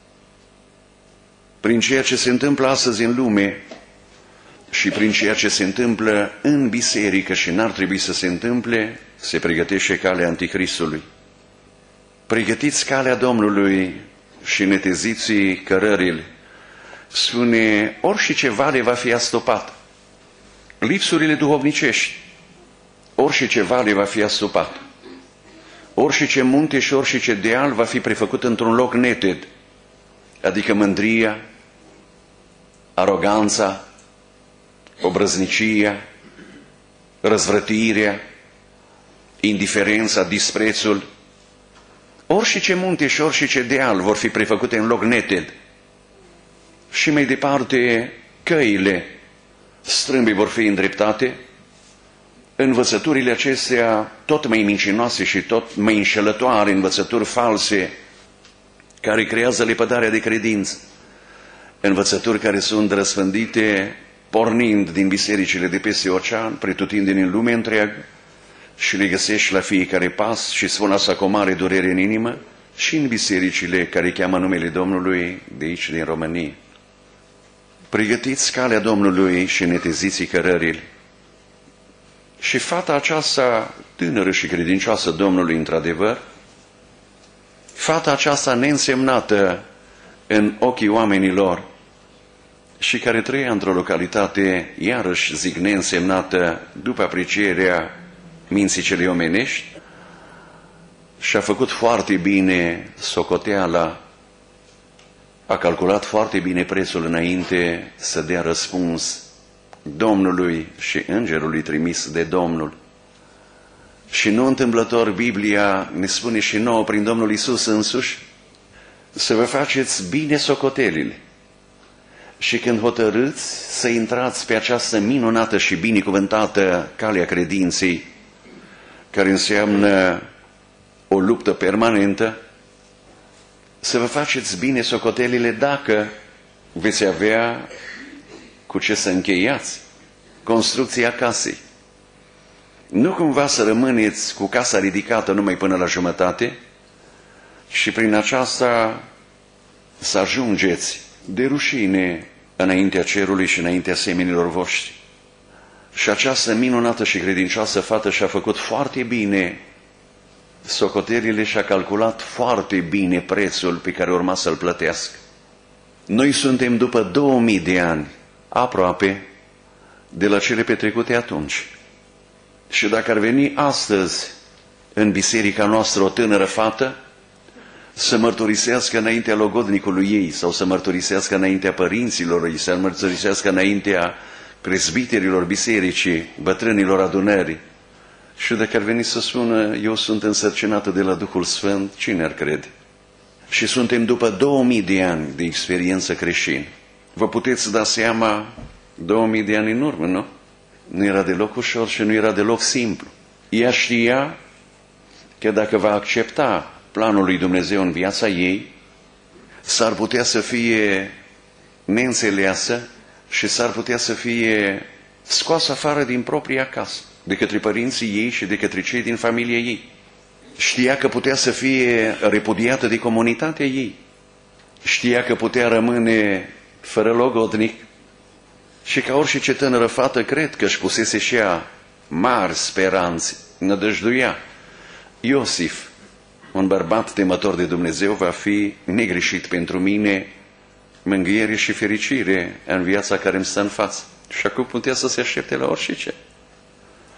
Prin ceea ce se întâmplă astăzi în lume și prin ceea ce se întâmplă în biserică și n-ar trebui să se întâmple, se pregătește calea Anticristului. Pregătiți calea Domnului și neteziți cărările. Spune, orice vale va fi astopat. Lipsurile duhovnicești, orice vale va fi astopat. Orice munte și orice deal va fi prefăcut într-un loc neted, adică mândria, aroganța, obrăznicia, răzvrătirea, indiferența, disprețul. Orice munte și orice deal vor fi prefăcute în loc neted. Și mai departe, căile strâmbii vor fi îndreptate, învățăturile acestea tot mai mincinoase și tot mai înșelătoare, învățături false, care creează lepădarea de credință, învățături care sunt răspândite pornind din bisericile de peste ocean, pretutindeni în lume întreagă, și le găsești la fiecare pas și spun asta cu o mare durere în inimă, și în bisericile care cheamă numele Domnului de aici, din România. Pregătiți calea Domnului și neteziți cărările. Și fata aceasta tânără și credincioasă Domnului, într-adevăr, fata aceasta neînsemnată în ochii oamenilor și care trăia într-o localitate, iarăși zic neînsemnată, după aprecierea minții cele omenești, și-a făcut foarte bine socoteala, a calculat foarte bine prețul înainte să dea răspuns Domnului și îngerului trimis de Domnul. Și nu întâmplător Biblia ne spune și nouă prin Domnul Iisus însuși să vă faceți bine socotelile. Și când hotărâți să intrați pe această minunată și binecuvântată calea credinței, care înseamnă o luptă permanentă, să vă faceți bine socotelile dacă veți avea cu ce să încheiați construcția casei. Nu cumva să rămâneți cu casa ridicată numai până la jumătate și prin aceasta să ajungeți de rușine înaintea cerului și înaintea semenilor voștri. Și această minunată și credincioasă fată și-a făcut foarte bine socotelile și a calculat foarte bine prețul pe care urma să-l plătească. Noi suntem după două mii de ani, aproape, de la cele petrecute atunci. Și dacă ar veni astăzi în biserica noastră o tânără fată să mărturisească înaintea logodnicului ei sau să mărturisească înaintea părinților ei, să mărturisească înaintea presbiterilor bisericii, bătrânilor adunării, și dacă ar veni să spună, eu sunt însărcinată de la Duhul Sfânt, cine ar crede? Și suntem după două mii de ani de experiență creștină. Vă puteți da seama, două mii de ani în urmă, nu? Nu era deloc ușor și nu era deloc simplu. Ea știa că dacă va accepta planul lui Dumnezeu în viața ei, s-ar putea să fie neînțeleasă și s-ar putea să fie scoasă afară din propria casă, de către părinții ei și de către cei din familia ei. Știa că putea să fie repudiată de comunitatea ei. Știa că putea rămâne fără logodnic și ca orice tânără fată, cred că își pusese și ea mari speranțe, nădăjduia. Iosif, un bărbat temător de Dumnezeu, va fi negreșit pentru mine mângâiere și fericire în viața care îmi stă în față. Și acum putea să se aștepte la orice.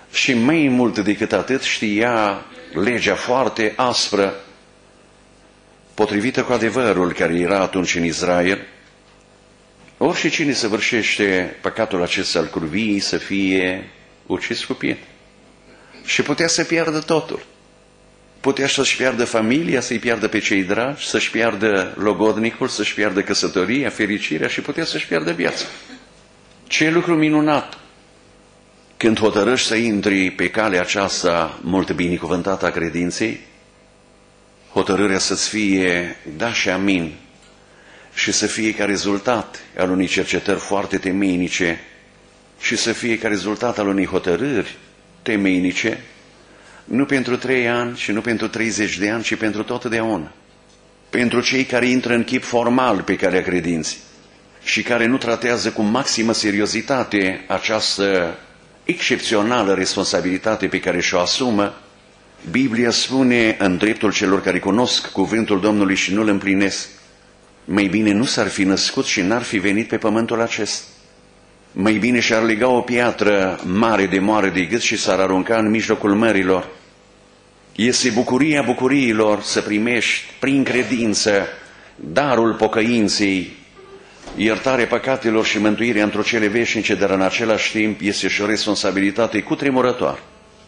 Și mai mult decât atât știa legea foarte aspră, potrivită cu adevărul care era atunci în Israel. Orice cine săvârșește păcatul acesta al curviei să fie ucis cu pietre. Și putea să piardă totul. Putea să-și piardă familia, să-i piardă pe cei dragi, să-și piardă logodnicul, să-și piardă căsătoria, fericirea și putea să-și piardă viața. Ce lucru minunat! Când hotărăști să intri pe calea aceasta mult binecuvântată a credinței, hotărârea să-ți fie da și amin și să fie ca rezultat al unei cercetări foarte temeinice și să fie ca rezultat al unei hotărâri temeinice, nu pentru trei ani și nu pentru treizeci de ani, ci pentru totdeauna. Pentru cei care intră în chip formal pe calea credinței și care nu tratează cu maximă seriozitate această excepțională responsabilitate pe care și-o asumă, Biblia spune în dreptul celor care cunosc cuvântul Domnului și nu îl împlinesc, mai bine nu s-ar fi născut și n-ar fi venit pe pământul acesta. Mai bine și-ar lega o piatră mare de moară de gât și s-ar arunca în mijlocul mărilor. Este bucuria bucuriilor să primești prin credință darul pocăinței, iertare păcatelor și mântuirea într-o cele veșnice, dar în același timp este și o responsabilitate cutremurătoare.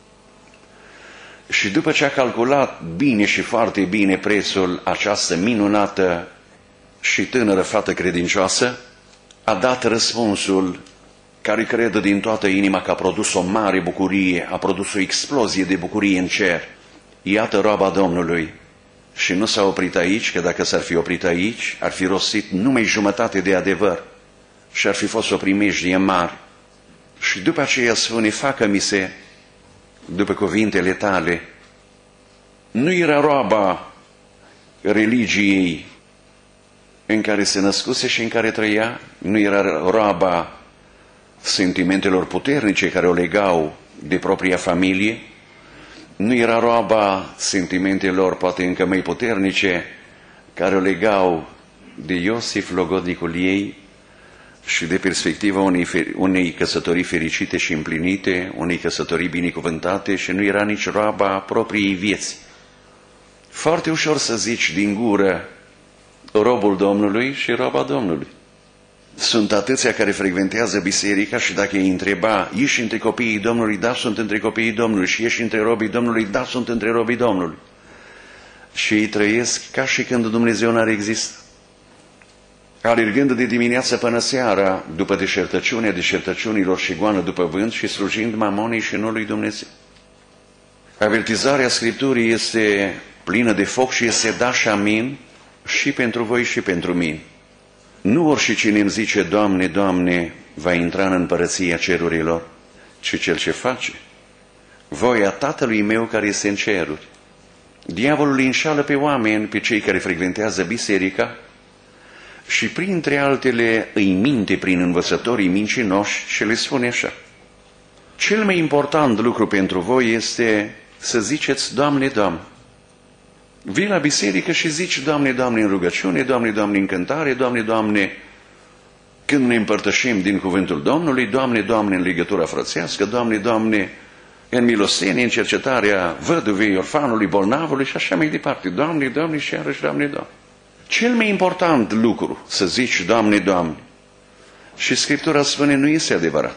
Și după ce a calculat bine și foarte bine prețul, această minunată și tânără fată credincioasă a dat răspunsul care crede din toată inima că a produs o mare bucurie, a produs o explozie de bucurie în cer. Iată roaba Domnului. Și nu s-a oprit aici, că dacă s-ar fi oprit aici, ar fi rostit numai jumătate de adevăr și ar fi fost o primejdie mare. Și după aceea spune, facă-mi se, după cuvintele tale. Nu era roaba religiei în care se născuse și în care trăia, nu era roaba sentimentelor puternice care o legau de propria familie, nu era roaba sentimentelor poate încă mai puternice care o legau de Iosif, logodnicul ei, și de perspectiva unei, unei căsătorii fericite și împlinite, unei căsătorii binecuvântate, și nu era nici roaba propriei vieți. Foarte ușor să zici din gură robul Domnului și roba Domnului. Sunt atâția care frecventează biserica și dacă îi întreba, ești între copiii Domnului? Da, sunt între copiii Domnului. Și ești între robii Domnului? Da, sunt între robii Domnului. Și ei trăiesc ca și când Dumnezeu n-ar exista. Alergând de dimineață până seara, după deșertăciunea deșertăciunilor și goană după vânt și slujind mamonii și nu lui Dumnezeu. Avertizarea Scripturii este plină de foc și este da și amin și pentru voi și pentru mine. Nu orice cine îmi zice, Doamne, Doamne, va intra în împărăția cerurilor, ci cel ce face voia Tatălui meu care este în ceruri. Diavolul înșală pe oameni, pe cei care frecventează biserica, și printre altele îi minte prin învățătorii mincinoși și le spune așa: cel mai important lucru pentru voi este să ziceți, Doamne, Doamne. Vii la biserică și zici, Doamne, Doamne, în rugăciune, Doamne, Doamne, în cântare, Doamne, Doamne, când ne împărtășim din cuvântul Domnului, Doamne, Doamne, în legătura frățească, Doamne, Doamne, în milostenie, în cercetarea văduvei, orfanului, bolnavului și așa mai departe. Doamne, Doamne și iarăși Doamne, Doamne. Cel mai important lucru să zici, Doamne, Doamne. Și Scriptura spune, nu este adevărat.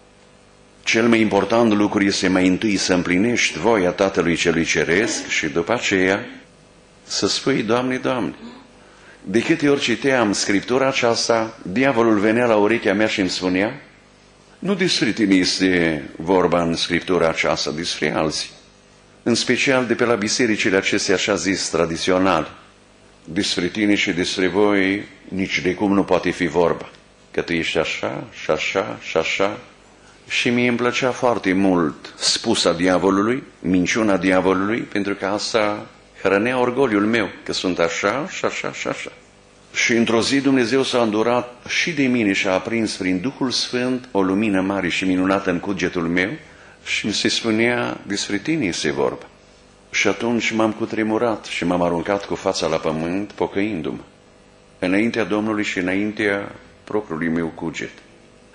Cel mai important lucru este mai întâi să împlinești voia Tatălui Celui Ceresc și după aceea să spui, Doamne, Doamne. De câte ori citeam Scriptura aceasta, diavolul venea la urechea mea și îmi spunea, nu despre tine este vorba în Scriptura aceasta, despre alții. În special de pe la bisericile acestea așa zis tradițional. Despre tine și despre voi nici de cum nu poate fi vorba. Că tu ești așa și așa și așa. Și mie îmi plăcea foarte mult spusa diavolului, minciuna diavolului, pentru că asta hrănea orgoliul meu, că sunt așa și așa și așa. Și într-o zi Dumnezeu s-a îndurat și de mine și a aprins prin Duhul Sfânt o lumină mare și minunată în cugetul meu și mi se spunea, despre tine este vorba. Și atunci m-am cutremurat și m-am aruncat cu fața la pământ, pocăindu-mă, înaintea Domnului și înaintea propriului meu cuget.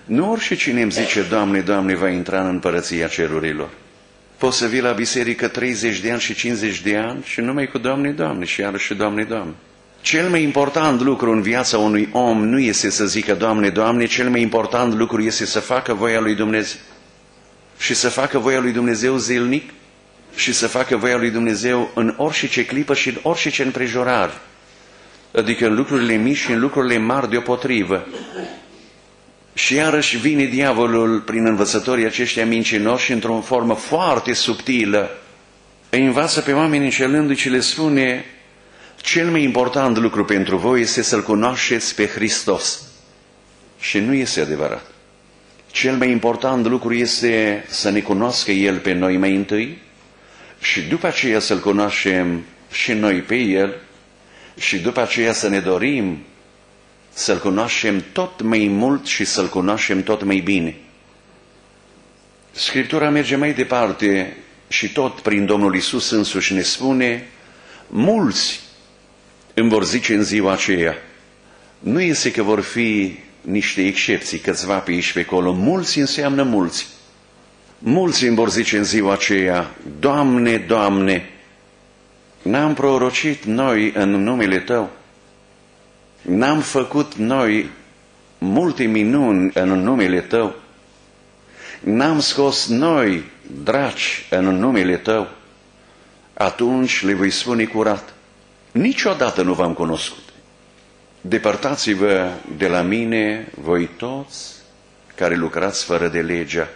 Nu orice cine îmi zice, Doamne, Doamne, va intra în împărăția cerurilor. Poți să vii la biserică treizeci de ani și cincizeci de ani și numai cu Doamne, Doamne și iarăși Doamne, Doamne. Cel mai important lucru în viața unui om nu este să zică Doamne, Doamne, cel mai important lucru este să facă voia lui Dumnezeu. Și să facă voia lui Dumnezeu zilnic și să facă voia lui Dumnezeu în orice clipă și în orice împrejurare. Adică în lucrurile mici și în lucrurile mari deopotrivă. Și iarăși vine diavolul prin învățătorii aceștia mincinoși și într-o formă foarte subtilă îi învață pe oameni înșelându-i și le spune: cel mai important lucru pentru voi este să-L cunoașteți pe Hristos. Și nu este adevărat. Cel mai important lucru este să ne cunoască El pe noi mai întâi și după aceea să-L cunoaștem și noi pe El și după aceea să ne dorim să-L cunoaștem tot mai mult și să-L cunoaștem tot mai bine. Scriptura merge mai departe și tot prin Domnul Iisus însuși ne spune: mulți îmi vor zice în ziua aceea. Nu este că vor fi niște excepții, câțiva pe aici pe acolo. Mulți înseamnă mulți. Mulți îmi vor zice în ziua aceea: Doamne, Doamne, n-am prorocit noi în numele Tău? N-am făcut noi multe minuni în numele Tău? N-am scos noi draci în numele Tău? Atunci le voi spune curat: niciodată nu v-am cunoscut. Depărtați-vă de la mine, voi toți care lucrați fără de legea.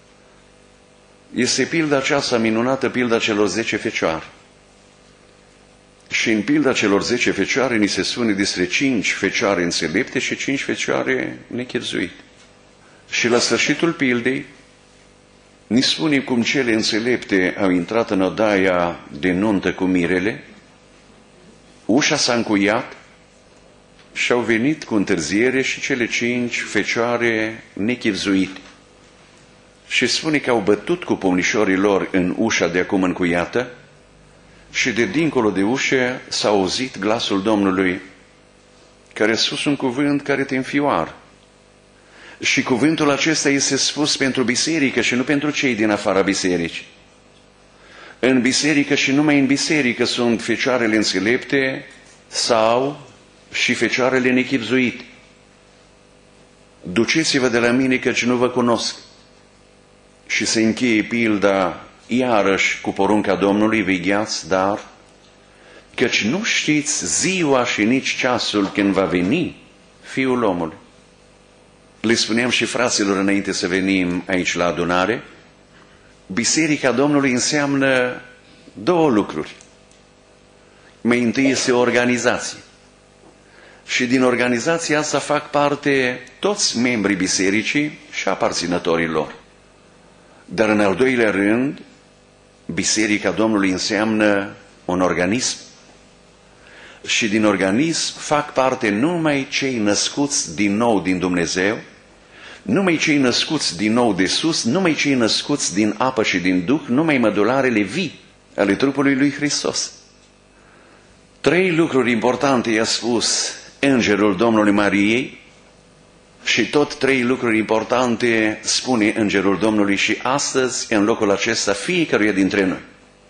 Este pilda aceasta minunată, pilda celor zece fecioare. Și în pilda celor zece fecioare ni se spune despre cinci fecioare înțelepte și cinci fecioare nechibzuite. Și la sfârșitul pildei ni spune cum cele înțelepte au intrat în odaia de nuntă cu mirele, ușa s-a încuiat și au venit cu întârziere și cele cinci fecioare nechibzuite. Și spune că au bătut cu pumnișorii lor în ușa de acum încuiată și de dincolo de ușă s-a auzit glasul Domnului care a spus un cuvânt care te înfioară. Și cuvântul acesta este spus pentru biserică și nu pentru cei din afara bisericii. În biserică și numai în biserică sunt fecioarele înțelepte sau și fecioarele nechibzuite. Duceți-vă de la mine căci nu vă cunosc. Și se încheie pilda iarăși cu porunca Domnului: vegheați, dar căci nu știți ziua și nici ceasul când va veni Fiul omului. Le spuneam și fraților înainte să venim aici la adunare, Biserica Domnului înseamnă două lucruri. Mai întâi este o organizație. Și din organizația asta fac parte toți membrii bisericii și aparținătorii lor. Dar în al doilea rând, Biserica Domnului înseamnă un organism. Și din organism fac parte numai cei născuți din nou din Dumnezeu, numai cei născuți din nou de sus, numai cei născuți din apă și din Duh, numai mădularele vii ale trupului lui Hristos. Trei lucruri importante i-a spus Îngerul Domnului Mariei și tot trei lucruri importante spune Îngerul Domnului și astăzi în locul acesta fiecăruia dintre noi.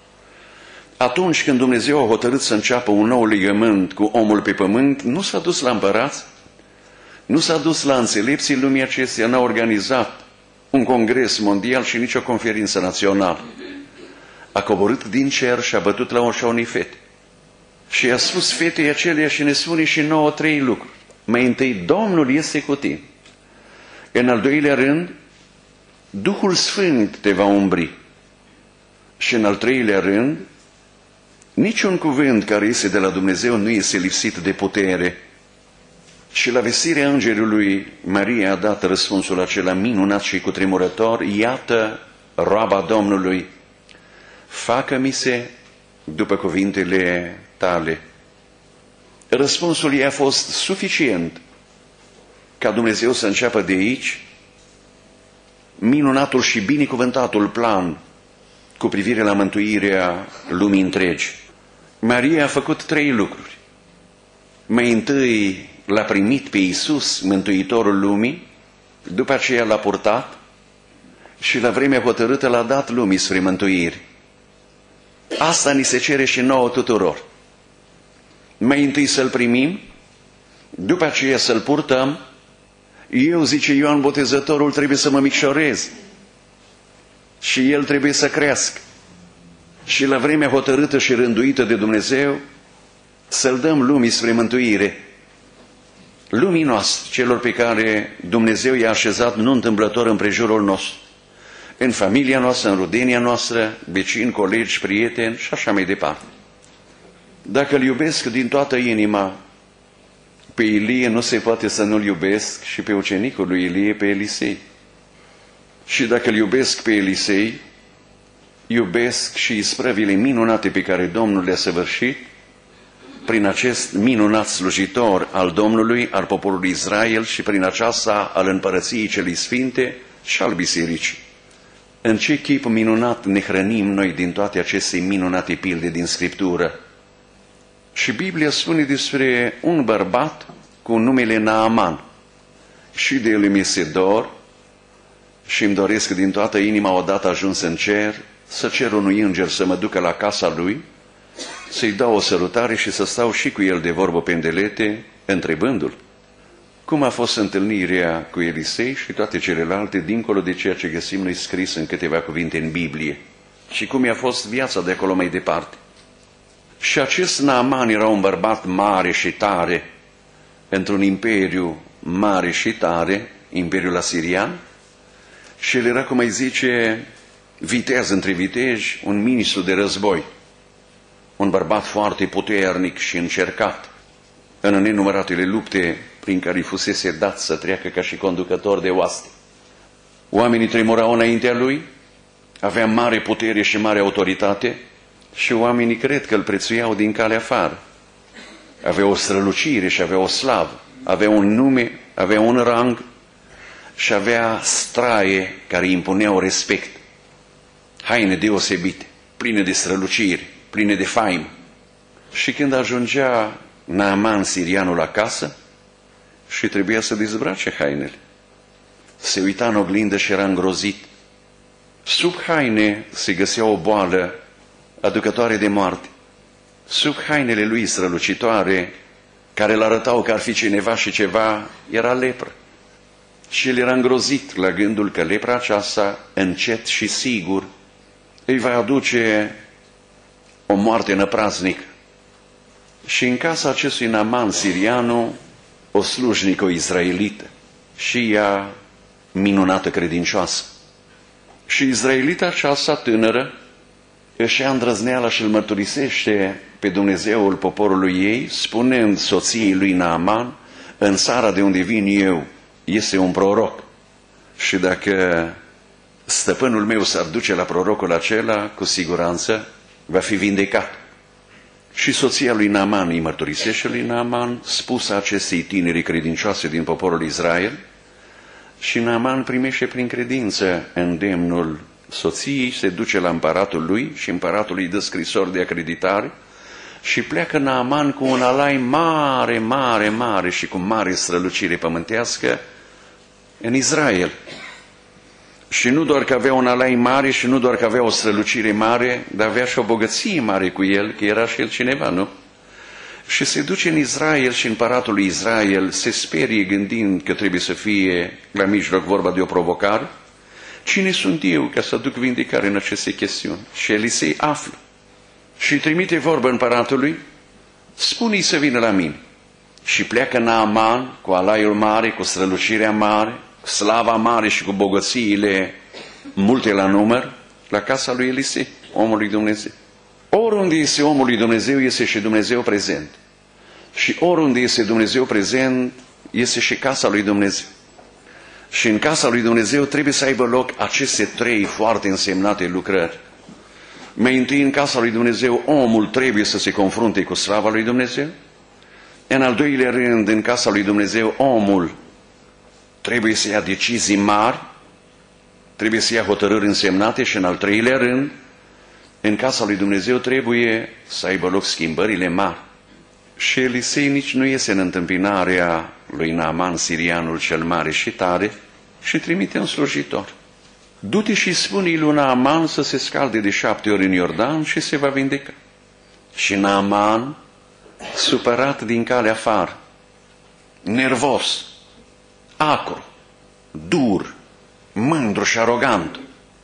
Atunci când Dumnezeu a hotărât să înceapă un nou legământ cu omul pe pământ, nu s-a dus la împărați, nu s-a dus la înțelepții lumii acesteia, n-a organizat un congres mondial și nicio conferință națională. A coborât din cer și a bătut la ușa unei fete. Și a spus fetei aceleia și ne spune și nouă trei lucruri. Mai întâi, Domnul este cu tine. În al doilea rând, Duhul Sfânt te va umbri. Și în al treilea rând, niciun cuvânt care este de la Dumnezeu nu este lipsit de putere. Și la vestirea îngerului, Maria a dat răspunsul acela minunat și cutremurător: iată roaba Domnului, facă-mi se după cuvintele tale. Răspunsul ei a fost suficient ca Dumnezeu să înceapă de aici minunatul și binecuvântatul plan cu privire la mântuirea lumii întregi. Maria a făcut trei lucruri. Mai întâi l-a primit pe Iisus, Mântuitorul lumii, După aceea l-a purtat și la vremea hotărâtă l-a dat lumii spre mântuire. Asta ni se cere și nouă tuturor. Mai întâi să-L primim, după aceea să-L purtăm. Eu, zice Ioan Botezătorul, trebuie să mă micșorez și El trebuie să crească. Și la vremea hotărâtă și rânduită de Dumnezeu să-L dăm lumii spre mântuire. Lumii noastre, celor pe care Dumnezeu i-a așezat nu întâmplător în prejurul nostru, în familia noastră, în rudenia noastră, vecini, colegi, prieteni și așa mai departe. Dacă îl iubesc din toată inima pe Ilie, nu se poate să nu-l iubesc și pe ucenicul lui Ilie, pe Elisei. Și dacă îl iubesc pe Elisei, iubesc și isprăvile minunate pe care Domnul le-a săvârșit prin acest minunat slujitor al Domnului, al poporului Israel și prin aceasta al împărăției celei sfinte și al bisericii. În ce chip minunat ne hrănim noi din toate aceste minunate pilde din Scriptură. Și Biblia spune despre un bărbat cu numele Naaman. Și de el mi se dor și îmi doresc din toată inima, odată ajuns în cer, să cer unui înger să mă ducă la casa lui, să-i dau o sărutare și să stau și cu el de vorbă pendelete, întrebându-l cum a fost întâlnirea cu Elisei și toate celelalte, dincolo de ceea ce găsim noi scris în câteva cuvinte în Biblie, și cum i-a fost viața de acolo mai departe. Și acest Naaman era un bărbat mare și tare, într-un imperiu mare și tare, imperiul asirian, și el era, cum îi zice, viteaz între viteji, un ministru de război, un bărbat foarte puternic și încercat în nenumăratele lupte prin care îi fusese dat să treacă ca și conducător de oaste. Oamenii tremurau înaintea lui, avea mare putere și mare autoritate și oamenii cred că îl prețuiau din calea afară. Avea o strălucire și avea o slavă, avea un nume, avea un rang și avea straie care îi impuneau respect. Haine deosebite, pline de strălucire, pline de faimă. Și când ajungea Naaman sirianul acasă și trebuia să dezbrace hainele, se uita în oglindă și era îngrozit. Sub haine se găsea o boală aducătoare de moarte. Sub hainele lui strălucitoare, care îl arătau că ar fi cineva și ceva, era lepră. Și el era îngrozit la gândul că lepra aceasta, încet și sigur, îi va aduce o moarte năpraznică. Și în casa acestui Naaman sirianu, o slujnică, o izraelită, și ea minunată credincioasă. Și izraelita aceasta tânără își ia îndrăzneala și îl mărturisește pe Dumnezeul poporului ei, spunând soției lui Naaman, în țara de unde vin eu este un proroc. Și dacă stăpânul meu s-ar duce la prorocul acela, cu siguranță va fi vindecat. Și soția lui Naaman îi mărturisește lui Naaman spusă acestei tineri credincioase din poporul Israel, și Naaman primește prin credință îndemnul soției, se duce la împăratul lui și împăratul îi dă scrisori de acreditare și pleacă Naaman cu un alai mare, mare, mare și cu mare strălucire pământească în Israel. Și nu doar că avea un alai mare și nu doar că avea o strălucire mare, dar avea și o bogăție mare cu el, că era și el cineva, nu? Și se duce în Israel și împăratul lui Israel se sperie gândind că trebuie să fie la mijloc vorba de o provocare. Cine sunt eu ca să aduc vindicare în aceste chestiuni? Și Elisei află și trimite vorbă împăratului, spune-i să vină la mine. Și pleacă Naaman cu alaiul mare, cu strălucirea mare, cu slava mare și cu bogățiile multe la număr, la casa lui Elisei, omul lui Dumnezeu. Oriunde este omul lui Dumnezeu, este și Dumnezeu prezent. Și oriunde este Dumnezeu prezent, este și casa lui Dumnezeu. Și în casa lui Dumnezeu trebuie să aibă loc aceste trei foarte însemnate lucrări. Mai întâi, în casa lui Dumnezeu, omul trebuie să se confrunte cu slava lui Dumnezeu. În al doilea rând, în casa lui Dumnezeu, omul trebuie să ia decizii mari, trebuie să ia hotărâri însemnate și în al treilea rând, în casa lui Dumnezeu trebuie să aibă loc schimbările mari. Și Elisei nici nu iese în întâmpinarea lui Naaman sirianul cel mare și tare, și trimite un slujitor. Du-te și spune-i lui Naaman să se scalde de șapte ori în Iordan și se va vindeca. Și Naaman, supărat din calea afară, nervos, acru, dur, mândru și arogant,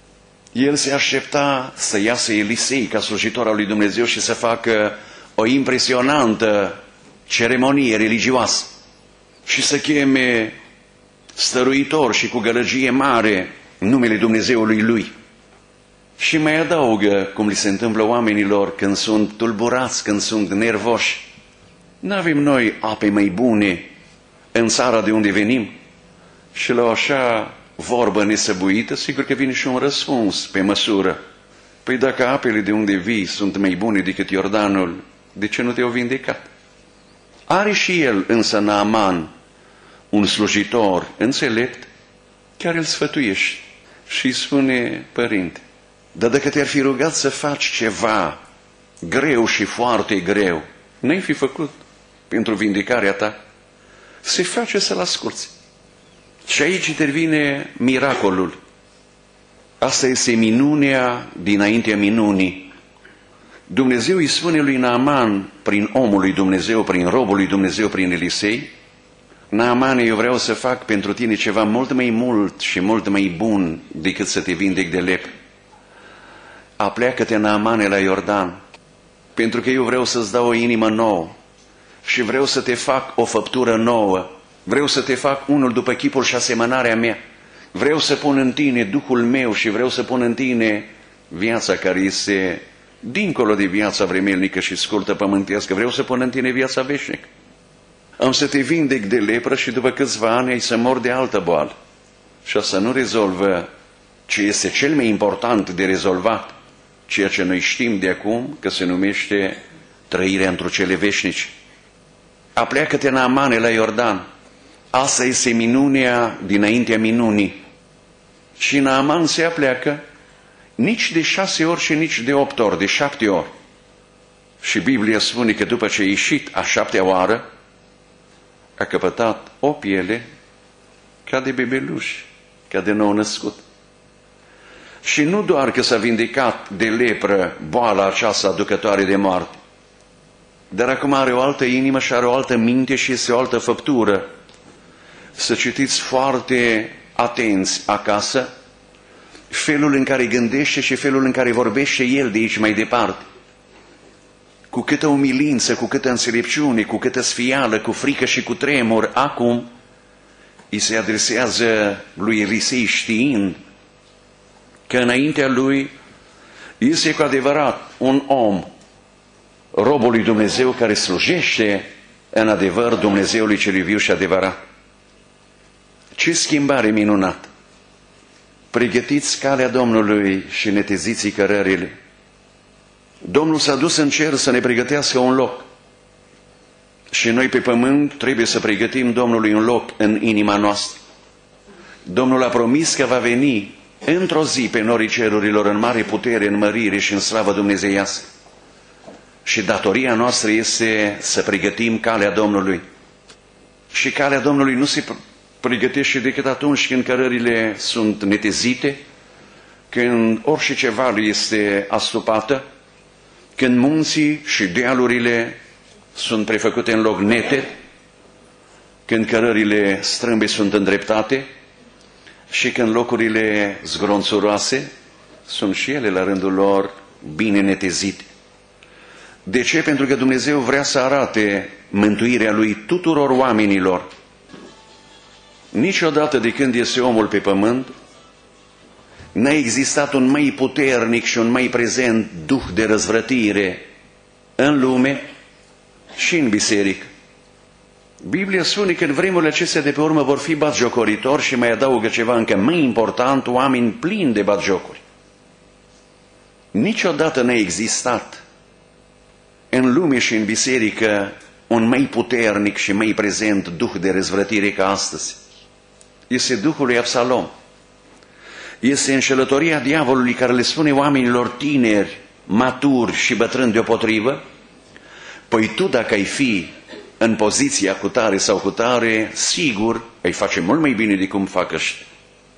el se aștepta să iasă Elisei ca slujitor al lui Dumnezeu și să facă o impresionantă ceremonie religioasă și să cheme stăruitor și cu gălăgie mare numele Dumnezeului lui. Și mai adaugă, cum li se întâmplă oamenilor când sunt tulburați, când sunt nervoși: n-avem noi ape mai bune în țara de unde venim? Și la o așa vorbă nesăbuită, sigur că vine și un răspuns pe măsură. Păi dacă apele de unde vii sunt mai bune decât Iordanul, de ce nu te-au vindecat? Are și el însă Naaman un slujitor înțelept care îl sfătuiește și îi spune: părinte, dar dacă te-ar fi rugat să faci ceva greu și foarte greu, n-ai fi făcut pentru vindecarea ta? Se face să-l asculți. Și aici intervine miracolul. Asta este minunea dinaintea minunii. Dumnezeu îi spune lui Naaman, prin omul lui Dumnezeu, prin robul lui Dumnezeu, prin Elisei: Naamane, eu vreau să fac pentru tine ceva mult mai mult și mult mai bun decât să te vindec de lepră. Apleacă-te, Naamane, la Iordan, pentru că eu vreau să-ți dau o inimă nouă și vreau să te fac o făptură nouă. Vreau să te fac unul după chipul și asemănarea mea. Vreau să pun în tine Duhul meu și vreau să pun în tine viața care este dincolo de viața vremelnică și scurtă pământească. Vreau să pun în tine viața veșnică. Am să te vindec de lepră și după câțiva ani ai să mor de altă boală. Și asta nu rezolvă ce este cel mai important de rezolvat, ceea ce noi știm de acum că se numește trăirea într-o cele veșnici. Apleacă-te, Naamane, la Iordan. Asta este minunea dinaintea minunii. Și Naaman se apleacă nici de șase ori și nici de opt ori, de șapte ori. Și Biblia spune că după ce a ieșit a șaptea oară, a căpătat o piele ca de bebeluș, ca de nou născut. Și nu doar că s-a vindecat de lepră boala aceasta aducătoare de moarte, dar acum are o altă inimă și are o altă minte și este o altă făptură. Să citiți foarte atenți acasă felul în care gândește și felul în care vorbește el de aici mai departe. Cu câtă umilință, cu câtă înțelepciune, cu câtă sfială, cu frică și cu tremur, acum îi se adresează lui Elisei știind că înaintea lui este cu adevărat un om, robul lui Dumnezeu, care slujește în adevăr Dumnezeului celui viu și adevărat. Ce schimbare minunată! Pregătiți calea Domnului și neteziți cărările. Domnul s-a dus în cer să ne pregătească un loc. Și noi pe pământ trebuie să pregătim Domnului un loc în inima noastră. Domnul a promis că va veni într-o zi pe norii cerurilor în mare putere, în mărire și în slavă dumnezeiască. Și datoria noastră este să pregătim calea Domnului. Și calea Domnului nu se pregătește decât atunci când cărările sunt netezite, când orice ceva este astupată, când munții și dealurile sunt prefăcute în loc nete, când cărările strâmbe sunt îndreptate și când locurile zgronțuroase sunt și ele la rândul lor bine netezite. De ce? Pentru că Dumnezeu vrea să arate mântuirea Lui tuturor oamenilor. Niciodată de când este omul pe pământ n-a existat un mai puternic și un mai prezent duh de răzvrătire în lume și în biserică. Biblia spune că în vremurile acestea de pe urmă vor fi batjocoritori și mai adaugă ceva încă mai important, oameni plini de batjocuri. Niciodată n-a existat în lume și în biserică un mai puternic și mai prezent duh de răzvrătire ca astăzi. Este duhul lui Absalom. Este înșelătoria diavolului care le spune oamenilor tineri, maturi și bătrâni deopotrivă: păi tu dacă ai fi în poziția cu tare sau cu tare, sigur ai face mult mai bine de cum fac ăștia.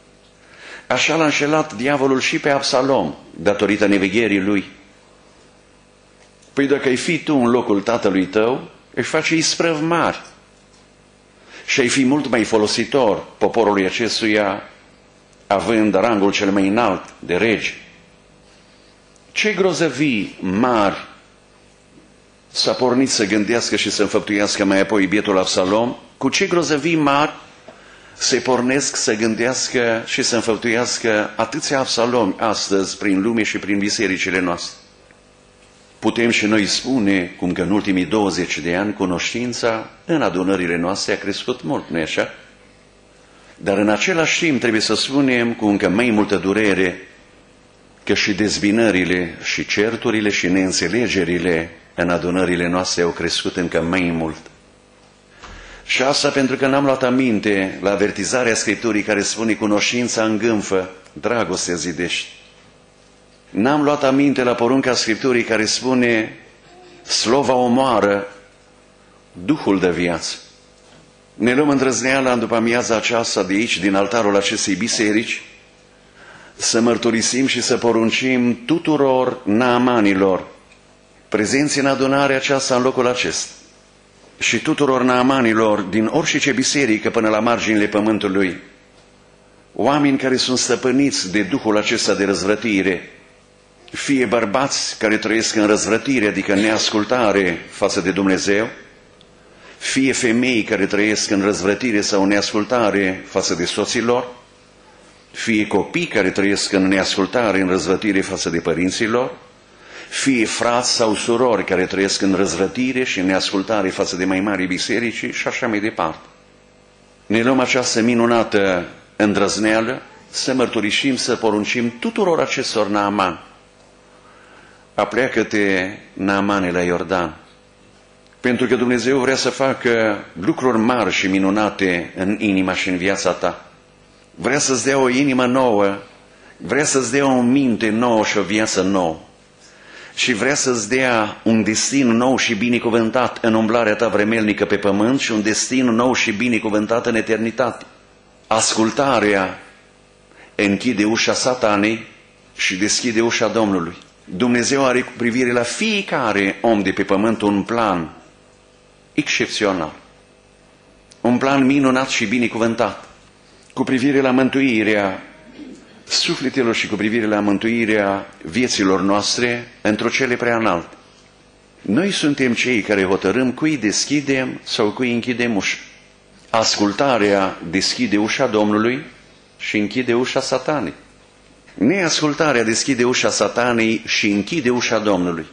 Așa l-a înșelat diavolul și pe Absalom, datorită nevegherii lui. Păi dacă ai fi tu în locul tatălui tău, își face isprăvi mari și ai fi mult mai folositor poporului acestuia, având rangul cel mai înalt de rege. Ce grozăvii mari s-a pornit să gândească și să înfăptuiască mai apoi bietul Absalom, cu ce grozăvii mari se pornesc să gândească și să înfăptuiască atâția Absalomi astăzi prin lume și prin bisericile noastre. Putem și noi spune cum că în ultimii douăzeci de ani cunoștința în adunările noastre a crescut mult, nu-i așa? Dar în același timp trebuie să spunem cu încă mai multă durere că și dezbinările și certurile și neînțelegerile în adunările noastre au crescut încă mai mult. Și asta pentru că n-am luat aminte la avertizarea Scripturii care spune cunoștința îngânfă, dragostea zidește. N-am luat aminte la porunca Scripturii care spune slova omoară, Duhul de viață. Ne luăm îndrăzneala în după amiaza aceasta de aici, din altarul acestei biserici, să mărturisim și să poruncim tuturor naamanilor prezenți în adunarea aceasta în locul acesta și tuturor naamanilor din orice biserică până la marginile pământului, oameni care sunt stăpâniți de Duhul acesta de răzvrătire, fie bărbați care trăiesc în răzvrătire, adică în neascultare față de Dumnezeu, fie femei care trăiesc în răzvrătire sau neascultare față de soții lor, fie copii care trăiesc în neascultare, în răzvrătire față de părinții lor, fie frați sau surori care trăiesc în răzvrătire și în neascultare față de mai mari biserici și așa mai departe. Ne luăm această minunată îndrăzneală să mărturisim, să poruncim tuturor acestor Naaman. Apleacă-te, Naamane, la Iordan, pentru că Dumnezeu vrea să facă lucruri mari și minunate în inima și în viața ta. Vrea să-ți dea o inimă nouă, vrea să-ți dea o minte nouă și o viață nouă. Și vrea să-ți dea un destin nou și binecuvântat în umblarea ta vremelnică pe pământ și un destin nou și binecuvântat în eternitate. Ascultarea închide ușa Satanei și deschide ușa Domnului. Dumnezeu are cu privire la fiecare om de pe pământ un plan excepțional, un plan minunat și binecuvântat cu privire la mântuirea sufletelor și cu privire la mântuirea vieților noastre într-o cele prea înalte. Noi suntem cei care hotărâm cui deschidem sau cui închidem ușa. Ascultarea deschide ușa Domnului și închide ușa Satanei. Neascultarea deschide ușa Satanei și închide ușa Domnului.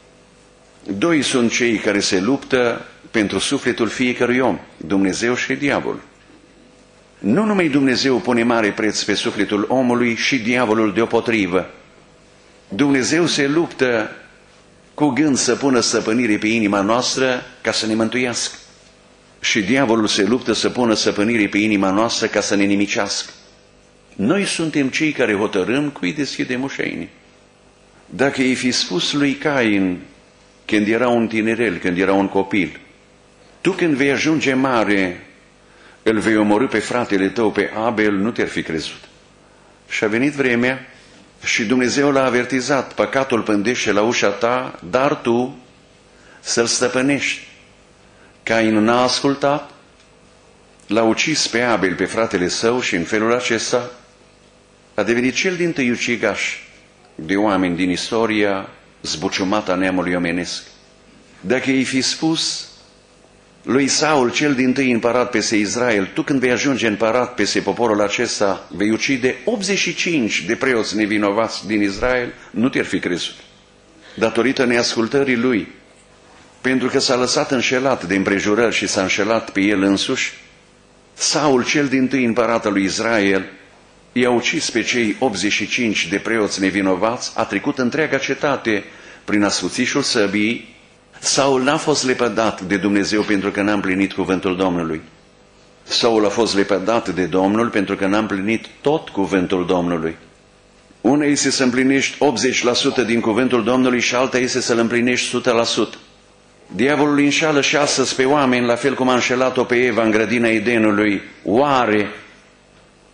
Doi sunt cei care se luptă pentru sufletul fiecărui om, Dumnezeu și diavolul. Nu numai Dumnezeu pune mare preț pe sufletul omului și diavolul deopotrivă. Dumnezeu se luptă cu gând să pună stăpânire pe inima noastră ca să ne mântuiască. Și diavolul se luptă să pună stăpânire pe inima noastră ca să ne nimicească. Noi suntem cei care hotărâm cui deschidem ușa inimii. Dacă i fi spus lui Cain când era un tinerel, când era un copil, tu când vei ajunge mare, îl vei omorî pe fratele tău, pe Abel, nu te-ar fi crezut. Și a venit vremea și Dumnezeu l-a avertizat, păcatul pândește la ușa ta, dar tu să-l stăpânești. Cain n-a ascultat, l-a ucis pe Abel, pe fratele său, și în felul acesta a devenit cel dintâi ucigaș de oameni din istoria zbuciumată a neamului omenesc. Dacă i fi spus lui Saul, cel dintâi împărat peste Israel, tu când vei ajunge împărat peste poporul acesta, vei ucide optzeci și cinci de preoți nevinovați din Israel, nu te-ar fi crezut. Datorită neascultării lui, pentru că s-a lăsat înșelat de împrejurări și s-a înșelat pe el însuși, Saul, cel dintâi împărat al lui Israel, i-a ucis pe cei optzeci și cinci de preoți nevinovați, a trecut întreaga cetate prin ascuțișul săbii. Saul n-a fost lepădat de Dumnezeu pentru că n-a împlinit cuvântul Domnului. Saul a fost lepădat de Domnul pentru că n-a împlinit tot cuvântul Domnului. Una este să împlinești optzeci la sută din cuvântul Domnului și alta este să-l împlinești o sută la sută. Diavolul înșală și astăzi pe oameni, la fel cum a înșelat-o pe Eva în grădina Edenului. Oare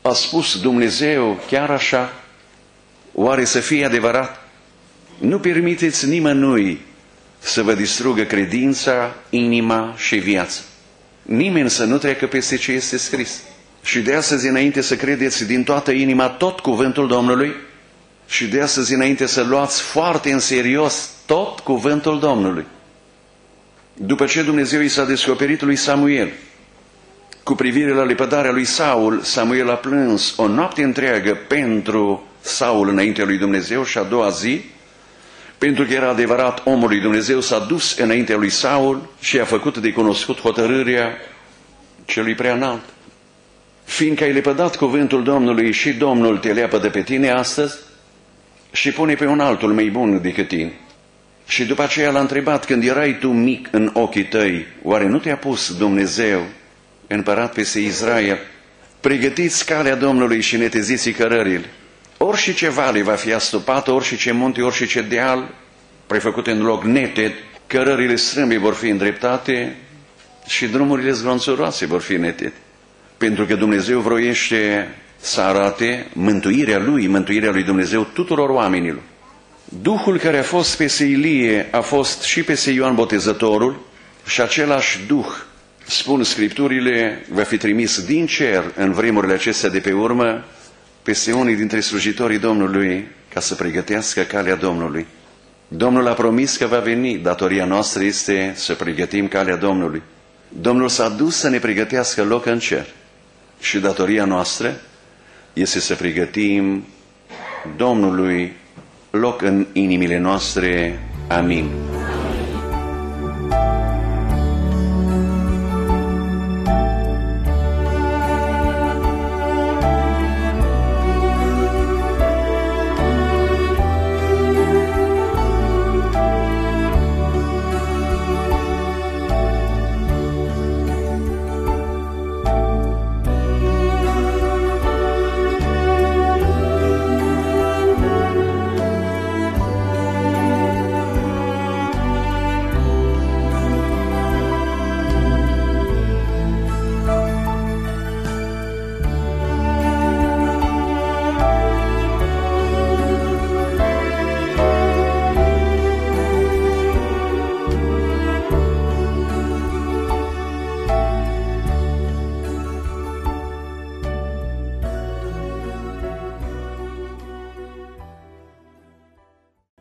A spus Dumnezeu chiar așa? Oare să fie adevărat? Nu permiteți nimănui să vă distrugă credința, inima și viața. Nimeni să nu treacă peste ce este scris. Și de astăzi înainte să credeți din toată inima tot cuvântul Domnului și de astăzi înainte să luați foarte în serios tot cuvântul Domnului. După ce Dumnezeu i s-a descoperit lui Samuel cu privire la lepădarea lui Saul, Samuel a plâns o noapte întreagă pentru Saul înaintea lui Dumnezeu și a doua zi, pentru că era adevărat, omul lui Dumnezeu s-a dus înaintea lui Saul și a făcut de cunoscut hotărârea celui prea înalt. Fiindcă ai lepădat cuvântul Domnului și Domnul te leapădă pe tine astăzi și pune pe un altul mai bun decât tine. Și după aceea l-a întrebat, când erai tu mic în ochii tăi, oare nu te-a pus Dumnezeu împărat peste Israel? Pregătiți calea Domnului și neteziți cărările. Orice ce vale va fi astupată, orice ce munte, orice ce deal, prefăcut în loc neted, cărările strâmbe vor fi îndreptate și drumurile zglonțuroase vor fi netede. Pentru că Dumnezeu vroiește să arate mântuirea Lui, mântuirea Lui Dumnezeu tuturor oamenilor. Duhul care a fost peste Ilie a fost și peste Ioan Botezătorul și același Duh, spun Scripturile, va fi trimis din cer în vremurile acestea de pe urmă peste unii dintre slujitorii Domnului ca să pregătească calea Domnului. Domnul a promis că va veni, datoria noastră este să pregătim calea Domnului. Domnul s-a dus să ne pregătească loc în cer și datoria noastră este să pregătim Domnului loc în inimile noastre. Amin.